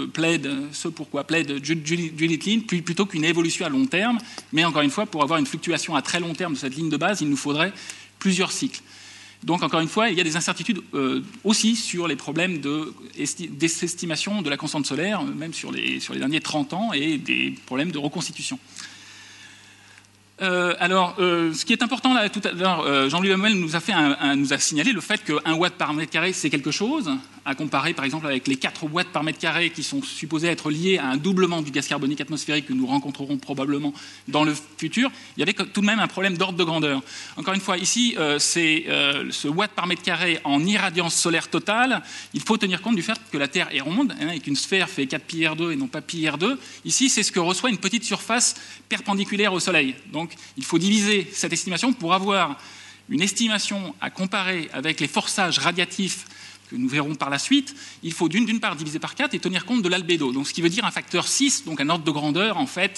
ce pourquoi plaide Judith Lin, plutôt qu'une évolution à long terme. Mais encore une fois, pour avoir une fluctuation à très long terme de cette ligne de base, il nous faudrait plusieurs cycles. Donc, encore une fois, il y a des incertitudes aussi sur les problèmes d'estimation de la constante solaire, même sur les derniers 30 ans, et des problèmes de reconstitution. Ce qui est important là, tout à l'heure, Jean-Louis Lemuel nous a signalé le fait que 1 watt par mètre carré, c'est quelque chose, à comparer par exemple avec les 4 watts par mètre carré qui sont supposés être liés à un doublement du gaz carbonique atmosphérique que nous rencontrerons probablement dans le futur. Il y avait tout de même un problème d'ordre de grandeur. Encore une fois, ici, c'est ce watt par mètre carré en irradiance solaire totale. Il faut tenir compte du fait que la Terre est ronde, et qu'une sphère fait 4 pi R2 et non pas pi R2. Ici, c'est ce que reçoit une petite surface perpendiculaire au Soleil. Donc, il faut diviser cette estimation pour avoir une estimation à comparer avec les forçages radiatifs que nous verrons par la suite. Il faut d'une part diviser par 4 et tenir compte de l'albédo. Donc, ce qui veut dire un facteur 6, donc un ordre de grandeur en fait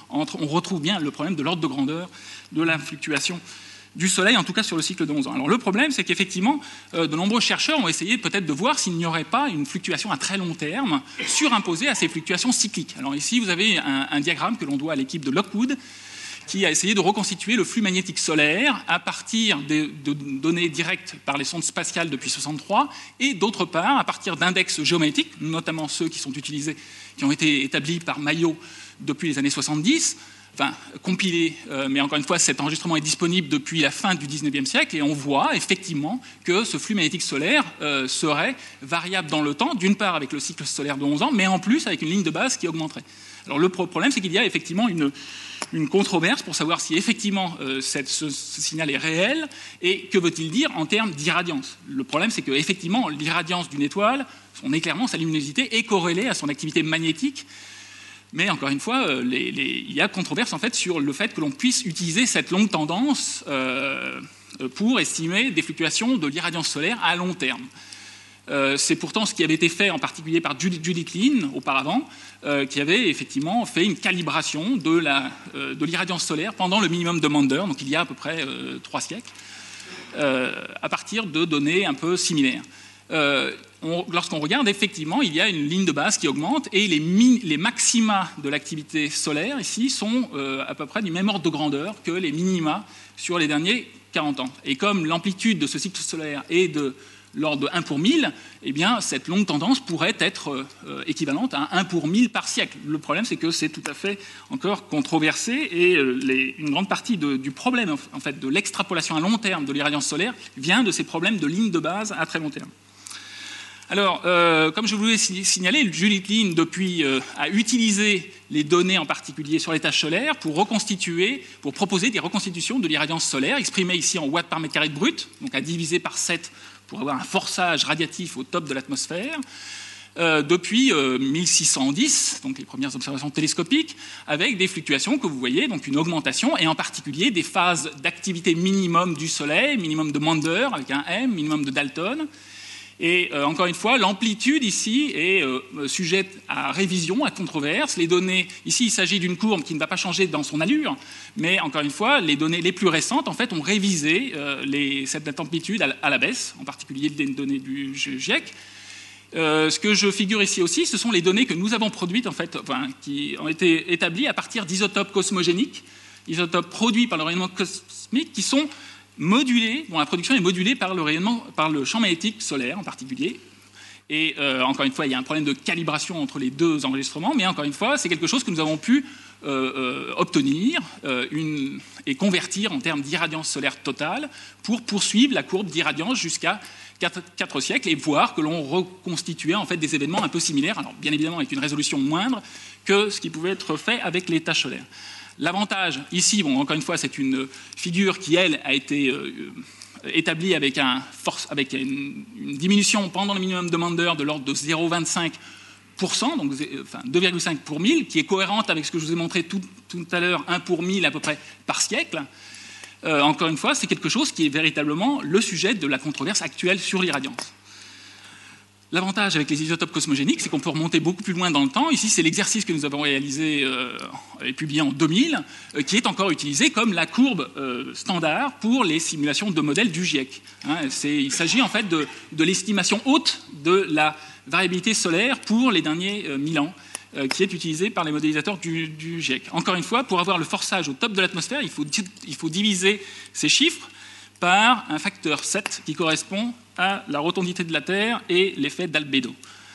on retrouve bien le problème de l'ordre de grandeur de la fluctuation du Soleil, en tout cas sur le cycle de 11 ans. Alors le problème, c'est qu'effectivement, de nombreux chercheurs ont essayé peut-être de voir s'il n'y aurait pas une fluctuation à très long terme surimposée à ces fluctuations cycliques. Alors ici, vous avez un diagramme que l'on doit à l'équipe de Lockwood, qui a essayé de reconstituer le flux magnétique solaire à partir de données directes par les sondes spatiales depuis 1963 et d'autre part à partir d'index géométriques, notamment ceux qui sont utilisés, qui ont été établis par Maillot depuis les années 70, enfin compilés, mais encore une fois cet enregistrement est disponible depuis la fin du 19e siècle et on voit effectivement que ce flux magnétique solaire serait variable dans le temps, d'une part avec le cycle solaire de 11 ans, mais en plus avec une ligne de base qui augmenterait. Alors le problème, c'est qu'il y a effectivement une controverse pour savoir si effectivement ce signal est réel et que veut-il dire en termes d'irradiance. Le problème, c'est qu'effectivement, l'irradiance d'une étoile, son éclairement, sa luminosité est corrélée à son activité magnétique. Mais encore une fois, il y a controverse en fait sur le fait que l'on puisse utiliser cette longue tendance pour estimer des fluctuations de l'irradiance solaire à long terme. C'est pourtant ce qui avait été fait en particulier par Judith Lin auparavant, qui avait effectivement fait une calibration de l'irradiance solaire pendant le minimum de Maunder, donc il y a à peu près 3 siècles, à partir de données un peu similaires. Lorsqu'on regarde, effectivement, il y a une ligne de base qui augmente et les maxima de l'activité solaire ici sont à peu près du même ordre de grandeur que les minima sur les derniers 40 ans. Et comme l'amplitude de ce cycle solaire est de l'ordre de 1 pour 1000, eh bien, cette longue tendance pourrait être équivalente à 1 pour 1000 par siècle. Le problème, c'est que c'est tout à fait encore controversé et une grande partie du problème en fait, de l'extrapolation à long terme de l'irradiance solaire vient de ces problèmes de ligne de base à très long terme. Alors, comme je vous l'ai signalé, Judith Lin, depuis, a utilisé les données en particulier sur les taches solaires pour proposer des reconstitutions de l'irradiance solaire, exprimée ici en watts par mètre carré de brut, donc à diviser par 7 pour avoir un forçage radiatif au top de l'atmosphère, depuis 1610, donc les premières observations télescopiques, avec des fluctuations que vous voyez, donc une augmentation, et en particulier des phases d'activité minimum du Soleil, minimum de Maunder avec un M, minimum de Dalton. Et encore une fois, l'amplitude ici est sujette à révision, à controverse. Les données, ici il s'agit d'une courbe qui ne va pas changer dans son allure, mais encore une fois, les données les plus récentes en fait, ont révisé cette amplitude à la baisse, en particulier des données du GIEC. Ce que je figure ici aussi, ce sont les données que nous avons produites, en fait, qui ont été établies à partir d'isotopes cosmogéniques, isotopes produits par le rayonnement cosmique, qui sont modulés, dont la production est modulée par le champ magnétique solaire en particulier. Et encore une fois, il y a un problème de calibration entre les deux enregistrements, mais encore une fois, c'est quelque chose que nous avons pu obtenir et convertir en termes d'irradiance solaire totale pour poursuivre la courbe d'irradiance jusqu'à 4 siècles et voir que l'on reconstituait en fait des événements un peu similaires, alors bien évidemment avec une résolution moindre que ce qui pouvait être fait avec les taches solaires. L'avantage, ici, bon, encore une fois, c'est une figure qui, elle, a été établie avec une diminution pendant le minimum de Maunder de l'ordre de 0,25%, donc 2,5 pour 1000, qui est cohérente avec ce que je vous ai montré tout à l'heure, 1 pour 1000 à peu près par siècle. Encore une fois, c'est quelque chose qui est véritablement le sujet de la controverse actuelle sur l'irradiance. L'avantage avec les isotopes cosmogéniques, c'est qu'on peut remonter beaucoup plus loin dans le temps. Ici, c'est l'exercice que nous avons réalisé et publié en 2000, qui est encore utilisé comme la courbe standard pour les simulations de modèles du GIEC. Il s'agit en fait de l'estimation haute de la variabilité solaire pour les derniers 1000 ans, qui est utilisée par les modélisateurs du GIEC. Encore une fois, pour avoir le forçage au top de l'atmosphère, il faut diviser ces chiffres par un facteur 7 qui correspond à la rotondité de la Terre et l'effet d'albédo.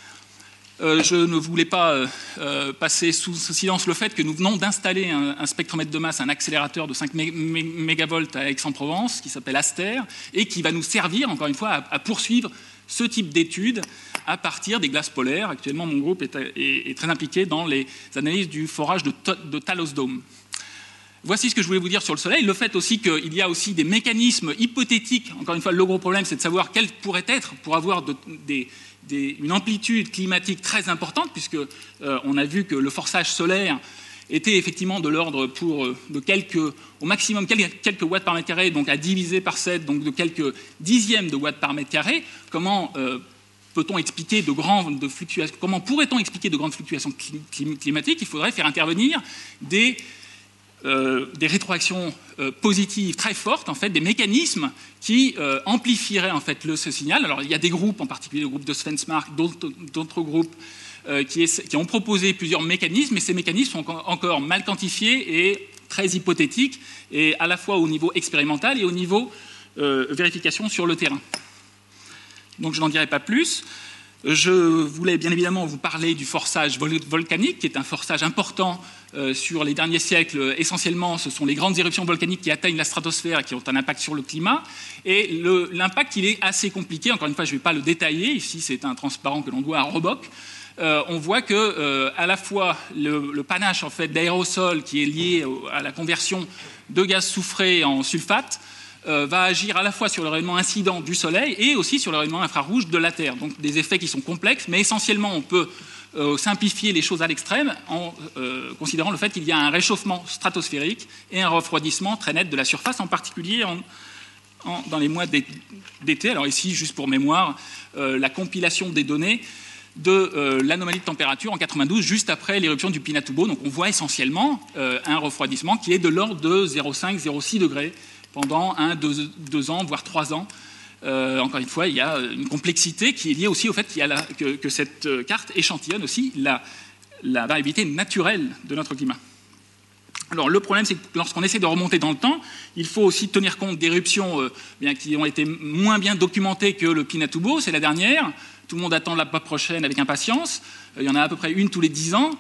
Je ne voulais pas passer sous silence le fait que nous venons d'installer un spectromètre de masse, un accélérateur de 5 mégavolts à Aix-en-Provence qui s'appelle ASTER et qui va nous servir, encore une fois, à poursuivre ce type d'études à partir des glaces polaires. Actuellement, mon groupe est très impliqué dans les analyses du forage de Talos Dome. Voici ce que je voulais vous dire sur le Soleil. Le fait aussi qu'il y a aussi des mécanismes hypothétiques. Encore une fois, le gros problème, c'est de savoir quel pourrait être, pour avoir une amplitude climatique très importante, puisque on a vu que le forçage solaire était effectivement de l'ordre au maximum quelques watts par mètre carré, donc à diviser par 7, donc de quelques dixièmes de watts par mètre carré. Comment peut-on expliquer comment pourrait-on expliquer de grandes fluctuations climatiques? Il faudrait faire intervenir des des rétroactions positives très fortes, en fait, des mécanismes qui amplifieraient en fait ce signal. Alors il y a des groupes, en particulier le groupe de Svensmark, d'autres groupes qui ont proposé plusieurs mécanismes, mais ces mécanismes sont encore mal quantifiés et très hypothétiques, et à la fois au niveau expérimental et au niveau vérification sur le terrain. Donc je n'en dirai pas plus. Je voulais bien évidemment vous parler du forçage volcanique, qui est un forçage important sur les derniers siècles. Essentiellement, ce sont les grandes éruptions volcaniques qui atteignent la stratosphère et qui ont un impact sur le climat. Et l'impact, il est assez compliqué. Encore une fois, je ne vais pas le détailler. Ici, c'est un transparent que l'on doit à Robock. On voit que à la fois le panache en fait, d'aérosol qui est lié à la conversion de gaz soufré en sulfate va agir à la fois sur le rayonnement incident du Soleil et aussi sur le rayonnement infrarouge de la Terre. Donc des effets qui sont complexes, mais essentiellement on peut simplifier les choses à l'extrême en considérant le fait qu'il y a un réchauffement stratosphérique et un refroidissement très net de la surface, en particulier dans les mois d'été. Alors ici, juste pour mémoire, la compilation des données de l'anomalie de température en 92, juste après l'éruption du Pinatubo. Donc on voit essentiellement un refroidissement qui est de l'ordre de 0,5-0,6 degrés pendant 2 ans, voire 3 ans. Encore une fois, il y a une complexité qui est liée aussi au fait que cette carte échantillonne aussi la variabilité naturelle de notre climat. Alors le problème, c'est que lorsqu'on essaie de remonter dans le temps, il faut aussi tenir compte d'éruptions qui ont été moins bien documentées que le Pinatubo, c'est la dernière. Tout le monde attend la prochaine avec impatience. Il y en a à peu près une tous les 10 ans.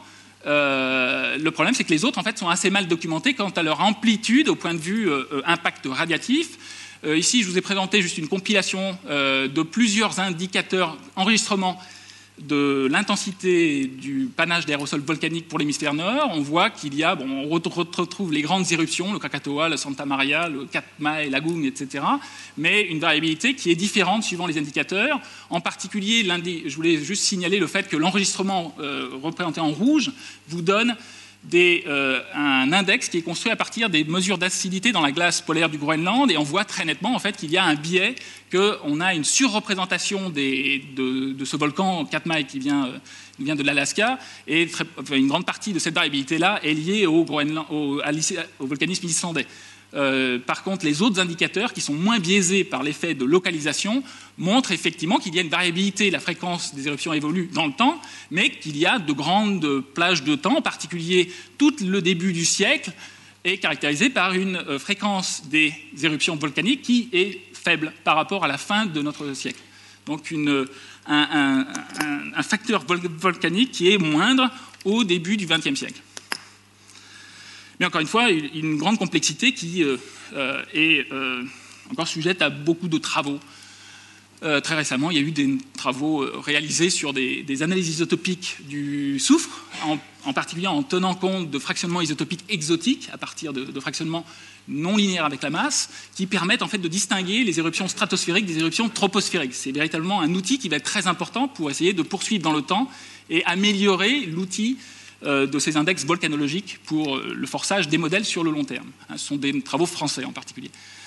Le problème, c'est que les autres, en fait, sont assez mal documentés quant à leur amplitude au point de vue impact radiatif. Ici, je vous ai présenté juste une compilation de plusieurs indicateurs, enregistrements de l'intensité du panache d'aérosols volcaniques pour l'hémisphère nord. On voit qu'il y a, on retrouve les grandes éruptions, le Krakatoa, le Santa Maria, le Katmai, Lagoon, etc., mais une variabilité qui est différente suivant les indicateurs. En particulier, je voulais juste signaler le fait que l'enregistrement représenté en rouge vous donne un index qui est construit à partir des mesures d'acidité dans la glace polaire du Groenland, et on voit très nettement en fait, qu'il y a un biais, qu'on a une surreprésentation de ce volcan Katmai qui vient de l'Alaska, et une grande partie de cette variabilité-là est liée au volcanisme islandais. Par contre, les autres indicateurs, qui sont moins biaisés par l'effet de localisation, montrent effectivement qu'il y a une variabilité, la fréquence des éruptions évolue dans le temps, mais qu'il y a de grandes plages de temps, en particulier tout le début du siècle, est caractérisé par une fréquence des éruptions volcaniques qui est faible par rapport à la fin de notre siècle. Donc un facteur volcanique qui est moindre au début du XXe siècle. Mais encore une fois, une grande complexité qui est encore sujette à beaucoup de travaux. Très récemment, il y a eu des travaux réalisés sur des analyses isotopiques du soufre, en particulier en tenant compte de fractionnements isotopiques exotiques à partir de fractionnements non linéaires avec la masse, qui permettent en fait de distinguer les éruptions stratosphériques des éruptions troposphériques. C'est véritablement un outil qui va être très important pour essayer de poursuivre dans le temps et améliorer l'outil de ces index volcanologiques pour le forçage des modèles sur le long terme. Ce sont des travaux français en particulier.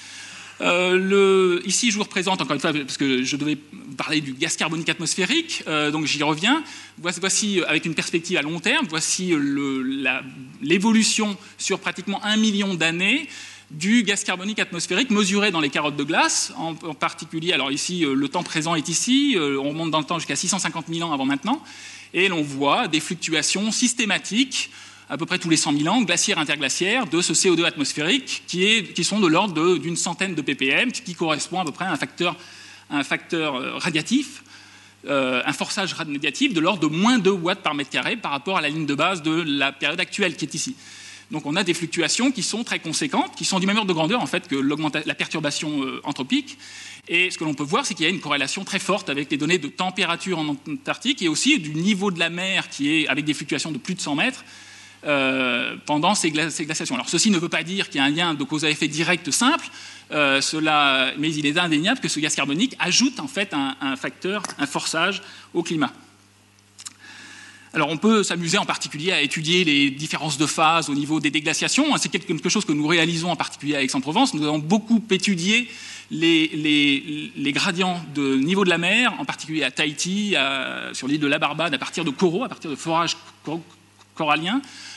Ici, je vous représente, encore une fois, parce que je devais parler du gaz carbonique atmosphérique, donc j'y reviens. Voici, avec une perspective à long terme, voici l'évolution sur pratiquement 1 million d'années du gaz carbonique atmosphérique mesuré dans les carottes de glace, en particulier, alors ici, le temps présent est ici, on remonte dans le temps jusqu'à 650 000 ans avant maintenant, et l'on voit des fluctuations systématiques, à peu près tous les 100 000 ans, glaciaire interglaciaire, de ce CO2 atmosphérique qui sont de l'ordre d'une centaine de ppm, qui correspond à peu près à un facteur radiatif, un forçage radiatif de l'ordre de moins 2 watts par mètre carré par rapport à la ligne de base de la période actuelle qui est ici. Donc on a des fluctuations qui sont très conséquentes, qui sont du même ordre de grandeur en fait que la perturbation anthropique. Et ce que l'on peut voir, c'est qu'il y a une corrélation très forte avec les données de température en Antarctique et aussi du niveau de la mer qui est avec des fluctuations de plus de 100 mètres pendant ces glaciations. Alors ceci ne veut pas dire qu'il y a un lien de cause à effet direct simple, mais il est indéniable que ce gaz carbonique ajoute en fait un facteur, un forçage au climat. Alors on peut s'amuser en particulier à étudier les différences de phase au niveau des déglaciations. C'est quelque chose que nous réalisons en particulier à Aix-en-Provence. Nous avons beaucoup étudié les gradients de niveau de la mer, en particulier à Tahiti, sur l'île de la Barbade, à partir de coraux, à partir de forages coralliens,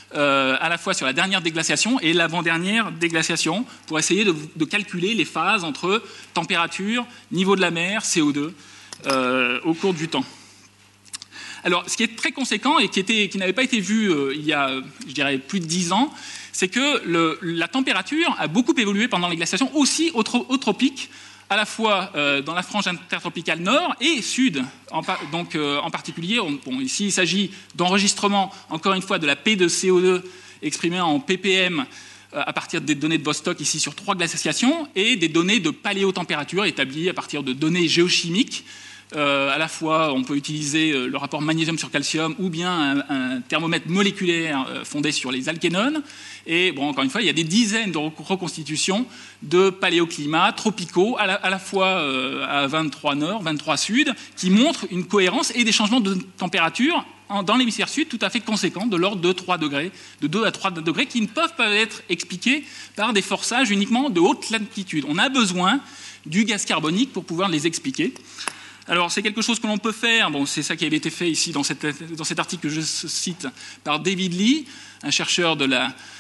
à la fois sur la dernière déglaciation et l'avant-dernière déglaciation, pour essayer de calculer les phases entre température, niveau de la mer, CO2, au cours du temps. Alors, ce qui est très conséquent et qui n'avait pas été vu il y a, je dirais, plus de 10 ans, c'est que la température a beaucoup évolué pendant les glaciations, aussi au tropique, à la fois dans la frange intertropicale nord et sud. Donc, en particulier, ici, il s'agit d'enregistrement, encore une fois, de la P de CO2 exprimée en ppm à partir des données de Vostok, ici, sur 3 glaciations, et des données de paléotempérature établies à partir de données géochimiques. À la fois, on peut utiliser le rapport magnésium sur calcium ou bien un thermomètre moléculaire fondé sur les alkénones. Et bon, encore une fois, il y a des dizaines de reconstitutions de paléoclimats tropicaux, à la fois à 23 nord, 23 sud, qui montrent une cohérence et des changements de température dans l'hémisphère sud tout à fait conséquents, de l'ordre de 3 degrés, de 2 à 3 degrés, qui ne peuvent pas être expliqués par des forçages uniquement de haute latitude. On a besoin du gaz carbonique pour pouvoir les expliquer. Alors, c'est quelque chose que l'on peut faire. Bon, c'est ça qui avait été fait ici dans cet article que je cite par David Lee, un chercheur de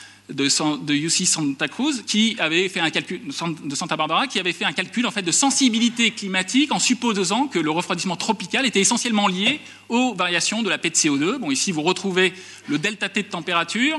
UC Santa Cruz, qui avait fait un calcul de Santa Barbara, qui avait fait un calcul en fait de sensibilité climatique en supposant que le refroidissement tropical était essentiellement lié aux variations de la P de CO2. Bon, ici, vous retrouvez le delta T de température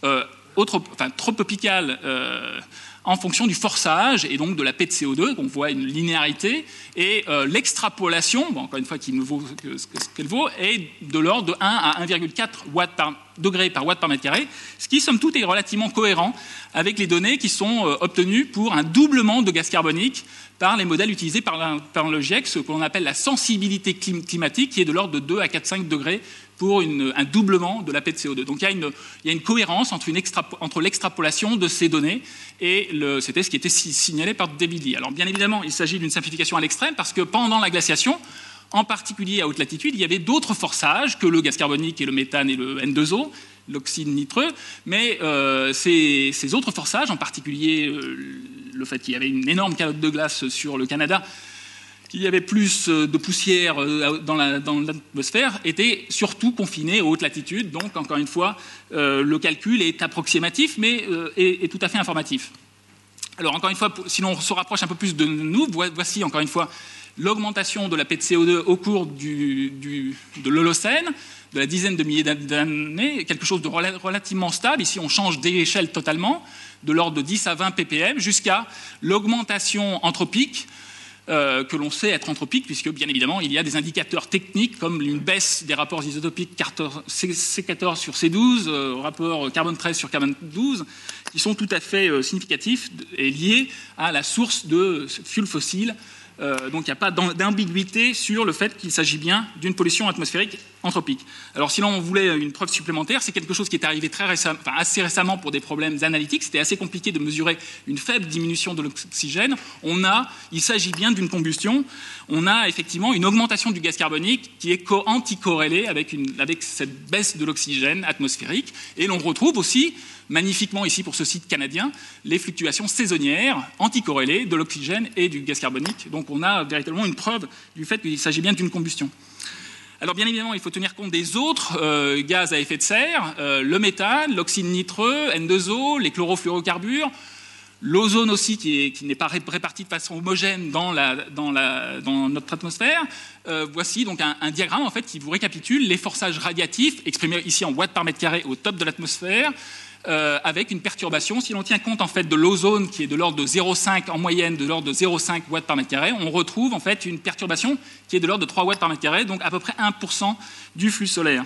tropical. En fonction du forçage et donc de la P de CO2, on voit une linéarité, et l'extrapolation, bon, encore une fois, qui ne vaut que ce qu'elle vaut, est de l'ordre de 1 à 1,4 watts par degré par watt par mètre carré, ce qui, somme toute, est relativement cohérent avec les données qui sont obtenues pour un doublement de gaz carbonique par les modèles utilisés par le GIEC, ce qu'on appelle la sensibilité climatique, qui est de l'ordre de 2 à 4,5 degrés pour un doublement de la P de CO2. Donc il y a une cohérence entre l'extrapolation de ces données et c'était ce qui était signalé par David Lee. Alors bien évidemment, il s'agit d'une simplification à l'extrême parce que pendant la glaciation, en particulier à haute latitude, il y avait d'autres forçages que le gaz carbonique et le méthane et le N2O, l'oxyde nitreux, mais ces autres forçages, en particulier le fait qu'il y avait une énorme calotte de glace sur le Canada, qu'il y avait plus de poussière dans l'atmosphère, était surtout confiné aux hautes latitudes. Donc, encore une fois, le calcul est approximatif, mais est tout à fait informatif. Alors, encore une fois, si l'on se rapproche un peu plus de nous, voici, encore une fois, l'augmentation de la P de CO2 au cours de l'Holocène, de la dizaine de milliers d'années, quelque chose de relativement stable. Ici, on change d'échelle totalement, de l'ordre de 10 à 20 ppm, jusqu'à l'augmentation anthropique, que l'on sait être anthropique, puisque bien évidemment il y a des indicateurs techniques comme une baisse des rapports isotopiques C14 sur C12, rapport carbone 13 sur carbone 12, qui sont tout à fait significatifs et liés à la source de fuel fossile. Donc il n'y a pas d'ambiguïté sur le fait qu'il s'agit bien d'une pollution atmosphérique anthropique. Alors si l'on voulait une preuve supplémentaire, c'est quelque chose qui est arrivé assez récemment pour des problèmes analytiques. C'était assez compliqué de mesurer une faible diminution de l'oxygène. Il s'agit bien d'une combustion. On a effectivement une augmentation du gaz carbonique qui est anticorrélée avec cette baisse de l'oxygène atmosphérique. Et l'on retrouve aussi magnifiquement ici pour ce site canadien, les fluctuations saisonnières anticorrélées de l'oxygène et du gaz carbonique. Donc on a véritablement une preuve du fait qu'il s'agit bien d'une combustion. Alors bien évidemment, il faut tenir compte des autres gaz à effet de serre, le méthane, l'oxyde nitreux, N2O, les chlorofluorocarbures, l'ozone aussi qui n'est pas réparti de façon homogène dans notre atmosphère. Voici donc un diagramme en fait, qui vous récapitule les forçages radiatifs exprimés ici en watts par mètre carré au top de l'atmosphère, avec une perturbation. Si l'on tient compte en fait de l'ozone qui est de l'ordre de 0,5 en moyenne, de l'ordre de 0,5 watts par mètre carré, on retrouve en fait une perturbation qui est de l'ordre de 3 watts par mètre carré, donc à peu près 1% du flux solaire.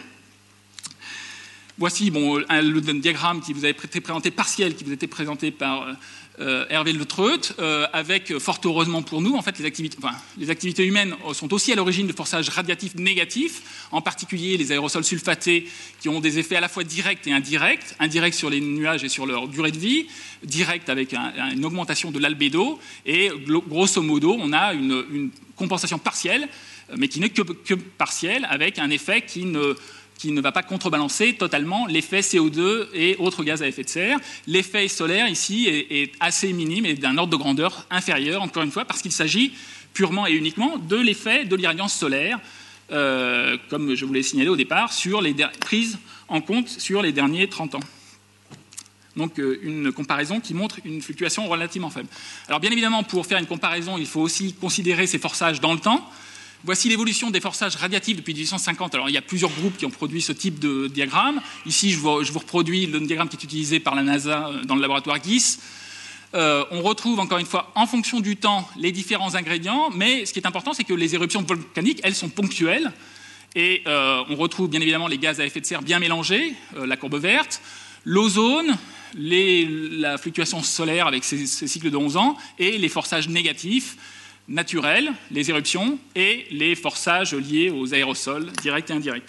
Voici le diagramme qui vous avait été présenté partiel, qui vous a été présenté par Hervé Le Treut, avec, fort heureusement pour nous, en fait, les activités humaines sont aussi à l'origine de forçages radiatifs négatifs, en particulier les aérosols sulfatés qui ont des effets à la fois directs et indirects, indirects sur les nuages et sur leur durée de vie, directs avec une augmentation de l'albédo, et grosso modo, on a une compensation partielle, mais qui n'est que partielle, avec un effet qui ne va pas contrebalancer totalement l'effet CO2 et autres gaz à effet de serre. L'effet solaire, ici, est assez minime et d'un ordre de grandeur inférieur, encore une fois, parce qu'il s'agit purement et uniquement de l'effet de l'irradiance solaire, comme je vous l'ai signalé au départ, sur les prises en compte sur les derniers 30 ans. Donc une comparaison qui montre une fluctuation relativement faible. Alors bien évidemment, pour faire une comparaison, il faut aussi considérer ces forçages dans le temps. Voici l'évolution des forçages radiatifs depuis 1850. Alors il y a plusieurs groupes qui ont produit ce type de diagramme. Ici, je vous reproduis le diagramme qui est utilisé par la NASA dans le laboratoire GISS. On retrouve encore une fois, en fonction du temps, les différents ingrédients, mais ce qui est important, c'est que les éruptions volcaniques, elles sont ponctuelles, et on retrouve bien évidemment les gaz à effet de serre bien mélangés, la courbe verte, l'ozone, la fluctuation solaire avec ses cycles de 11 ans, et les forçages négatifs, naturels, les éruptions, et les forçages liés aux aérosols, directs et indirects.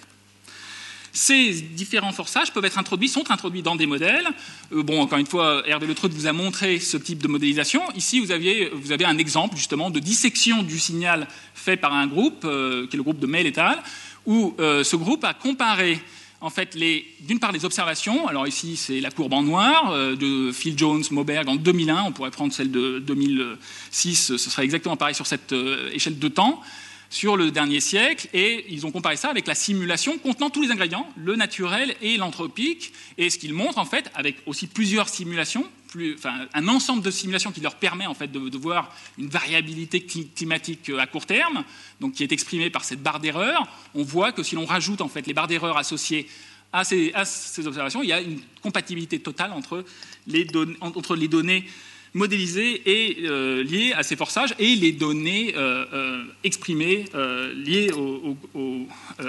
Ces différents forçages sont introduits dans des modèles. Encore une fois, Hervé Le Treut vous a montré ce type de modélisation. Ici, vous avez un exemple justement de dissection du signal fait par un groupe, qui est le groupe de Meil et al., où ce groupe a comparé en fait d'une part les observations. Alors ici, c'est la courbe en noir de Phil Jones, Moberg en 2001. On pourrait prendre celle de 2006. Ce serait exactement pareil sur cette échelle de temps, sur le dernier siècle, et ils ont comparé ça avec la simulation contenant tous les ingrédients, le naturel et l'anthropique, et ce qu'ils montrent en fait, avec aussi plusieurs simulations, un ensemble de simulations qui leur permet en fait de voir une variabilité climatique à court terme, donc qui est exprimée par cette barre d'erreur. On voit que si l'on rajoute en fait les barres d'erreur associées à ces observations, il y a une compatibilité totale entre les données modélisées et liées à ces forçages et les données exprimées liées au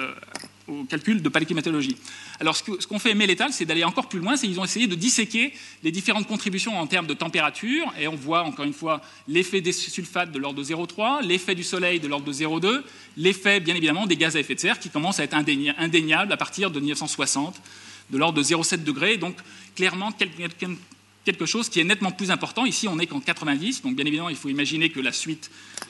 calcul de paléoclimatologie. Alors ce qu'on fait Meil et al., c'est d'aller encore plus loin, ils ont essayé de disséquer les différentes contributions en termes de température, et on voit encore une fois l'effet des sulfates de l'ordre de 0,3, l'effet du soleil de l'ordre de 0,2, l'effet bien évidemment des gaz à effet de serre qui commence à être indéniable à partir de 1960, de l'ordre de 0,7 degrés, donc clairement quelque chose qui est nettement plus important. Ici, on n'est qu'en 90, donc bien évidemment, il faut imaginer que la suite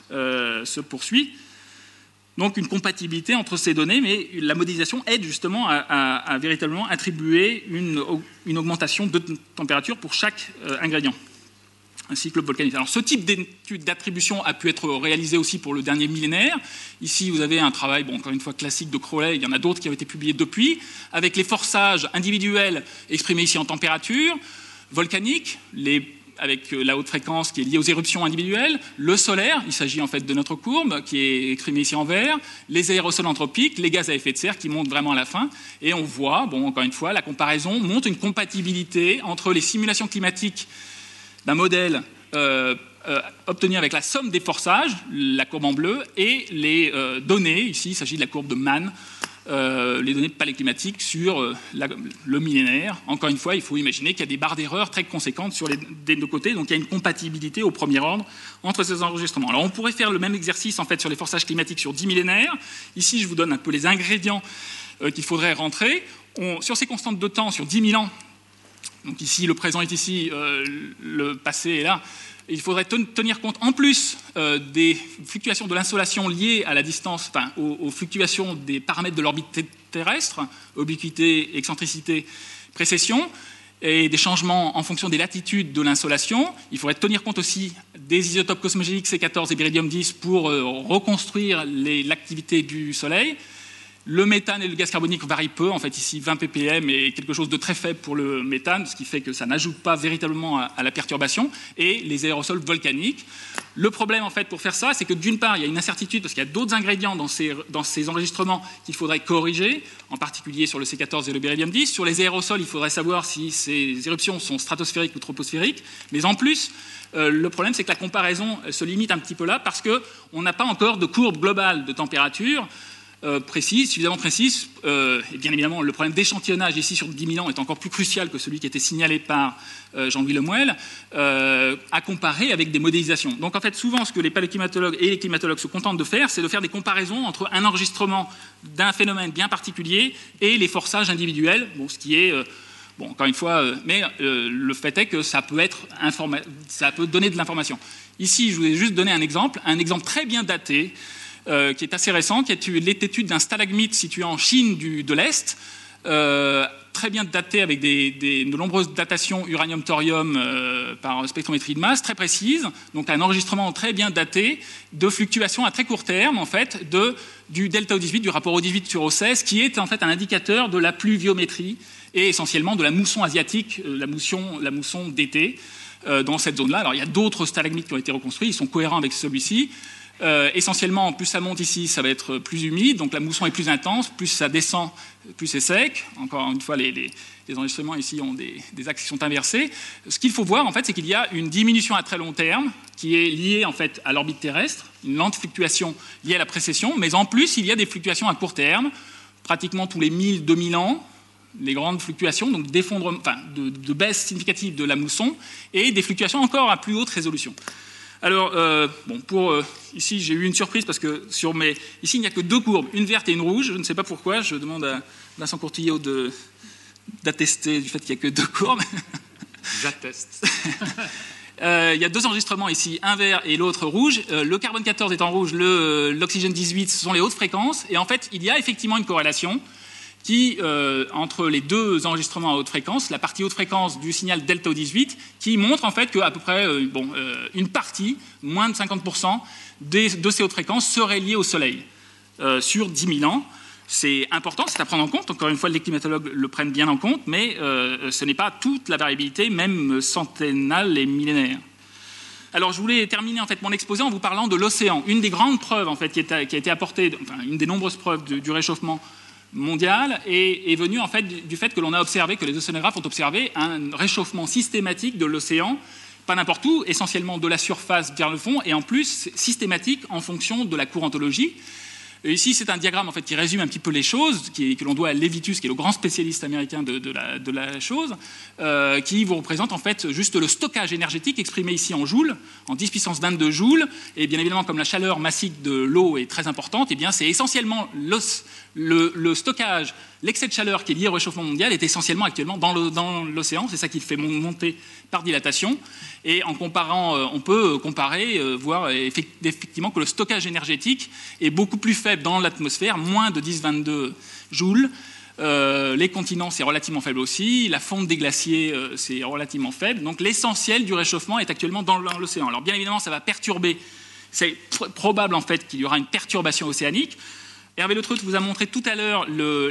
se poursuit. Donc une compatibilité entre ces données, mais la modélisation aide justement à véritablement attribuer une augmentation de température pour chaque ingrédient, un cycle volcanique. Alors ce type d'étude d'attribution a pu être réalisé aussi pour le dernier millénaire. Ici, vous avez un travail, encore une fois classique de Crowley, il y en a d'autres qui ont été publiés depuis, avec les forçages individuels exprimés ici en température, volcanique, avec la haute fréquence qui est liée aux éruptions individuelles, le solaire, il s'agit en fait de notre courbe qui est exprimée ici en vert, les aérosols anthropiques, les gaz à effet de serre qui montent vraiment à la fin, et on voit, encore une fois, la comparaison montre une compatibilité entre les simulations climatiques d'un modèle obtenu avec la somme des forçages, la courbe en bleu, et les données, ici il s'agit de la courbe de Mann, les données paléoclimatiques sur le millénaire. Encore une fois, il faut imaginer qu'il y a des barres d'erreur très conséquentes sur des deux côtés, donc il y a une compatibilité au premier ordre entre ces enregistrements. Alors on pourrait faire le même exercice en fait sur les forçages climatiques sur 10 millénaires. Ici, je vous donne un peu les ingrédients qu'il faudrait rentrer. Sur ces constantes de temps, sur 10 000 ans, donc ici le présent est ici, le passé est là, il faudrait tenir compte, en plus des fluctuations de l'insolation liées à la distance, aux fluctuations des paramètres de l'orbite terrestre, obliquité, excentricité, précession, et des changements en fonction des latitudes de l'insolation. Il faudrait tenir compte aussi des isotopes cosmogéniques C14 et béridium-10 pour reconstruire l'activité du Soleil. Le méthane et le gaz carbonique varient peu, en fait ici 20 ppm est quelque chose de très faible pour le méthane, ce qui fait que ça n'ajoute pas véritablement à la perturbation, et les aérosols volcaniques. Le problème en fait pour faire ça, c'est que d'une part il y a une incertitude parce qu'il y a d'autres ingrédients dans ces enregistrements qu'il faudrait corriger, en particulier sur le C14 et le béridium-10. Sur les aérosols, il faudrait savoir si ces éruptions sont stratosphériques ou troposphériques, mais en plus le problème c'est que la comparaison se limite un petit peu là parce qu'on n'a pas encore de courbe globale de température précise, suffisamment précise, et bien évidemment le problème d'échantillonnage ici sur 10 000 ans est encore plus crucial que celui qui était signalé par Jean-Louis Lemuel, à comparer avec des modélisations. Donc en fait souvent ce que les paléoclimatologues et les climatologues se contentent de faire, c'est de faire des comparaisons entre un enregistrement d'un phénomène bien particulier et les forçages individuels, ce qui est encore une fois, mais le fait est que ça peut donner de l'information. Ici je vous ai juste donné un exemple très bien daté, qui est assez récent, qui est l'étude d'un stalagmite situé en Chine de l'Est, très bien daté avec de nombreuses datations uranium-thorium par spectrométrie de masse, très précise, donc un enregistrement très bien daté de fluctuations à très court terme, en fait, du delta O18, du rapport O18 sur O16, qui est en fait un indicateur de la pluviométrie et essentiellement de la mousson asiatique, la mousson d'été, dans cette zone-là. Alors il y a d'autres stalagmites qui ont été reconstruits, ils sont cohérents avec celui-ci. Essentiellement, plus ça monte ici, ça va être plus humide, donc la mousson est plus intense, plus ça descend, plus c'est sec. Encore une fois, les enregistrements ici ont des axes qui sont inversés. Ce qu'il faut voir, en fait, c'est qu'il y a une diminution à très long terme qui est liée en fait à l'orbite terrestre, une lente fluctuation liée à la précession, mais en plus, il y a des fluctuations à court terme, pratiquement tous les 1000-2000 ans, les grandes fluctuations, donc d'effondrement, enfin, de baisse significative de la mousson, et des fluctuations encore à plus haute résolution. Alors, ici, j'ai eu une surprise parce que ici, il n'y a que 2 courbes, une verte et une rouge. Je ne sais pas pourquoi. Je demande à Vincent Courtillot d'attester du fait qu'il n'y a que 2 courbes. J'atteste. Il y a 2 enregistrements ici, un vert et l'autre rouge. Le carbone 14 est en rouge, l'oxygène 18, ce sont les hautes fréquences. Et en fait, il y a effectivement une corrélation entre les 2 enregistrements à haute fréquence, la partie haute fréquence du signal delta O18, qui montre en fait qu'à peu près une partie, moins de 50% de ces hautes fréquences seraient liées au Soleil sur 10 000 ans. C'est important, c'est à prendre en compte. Encore une fois, les climatologues le prennent bien en compte, mais ce n'est pas toute la variabilité, même centennale et millénaire. Alors, je voulais terminer en fait mon exposé en vous parlant de l'océan. Une des grandes preuves en fait qui a été apportée, enfin une des nombreuses preuves du réchauffement mondial est venu en fait du fait que l'on a observé, que les océanographes ont observé un réchauffement systématique de l'océan, pas n'importe où, essentiellement de la surface vers le fond, et en plus systématique en fonction de la courantologie. Et ici, c'est un diagramme en fait, qui résume un petit peu les choses, que l'on doit à Levitus, qui est le grand spécialiste américain de la chose, qui vous représente en fait juste le stockage énergétique exprimé ici en joules, en 10 puissance 22 joules. Et bien évidemment, comme la chaleur massique de l'eau est très importante, et bien c'est essentiellement le stockage, l'excès de chaleur qui est lié au réchauffement mondial est essentiellement actuellement dans l'océan. C'est ça qui le fait monter par dilatation. Et en comparant, on peut comparer, voir effectivement que le stockage énergétique est beaucoup plus faible dans l'atmosphère, moins de 10-22 joules. Les continents, c'est relativement faible aussi. La fonte des glaciers, c'est relativement faible. Donc l'essentiel du réchauffement est actuellement dans l'océan. Alors bien évidemment, ça va perturber. C'est probable en fait qu'il y aura une perturbation océanique. Hervé Le Treut vous a montré tout à l'heure le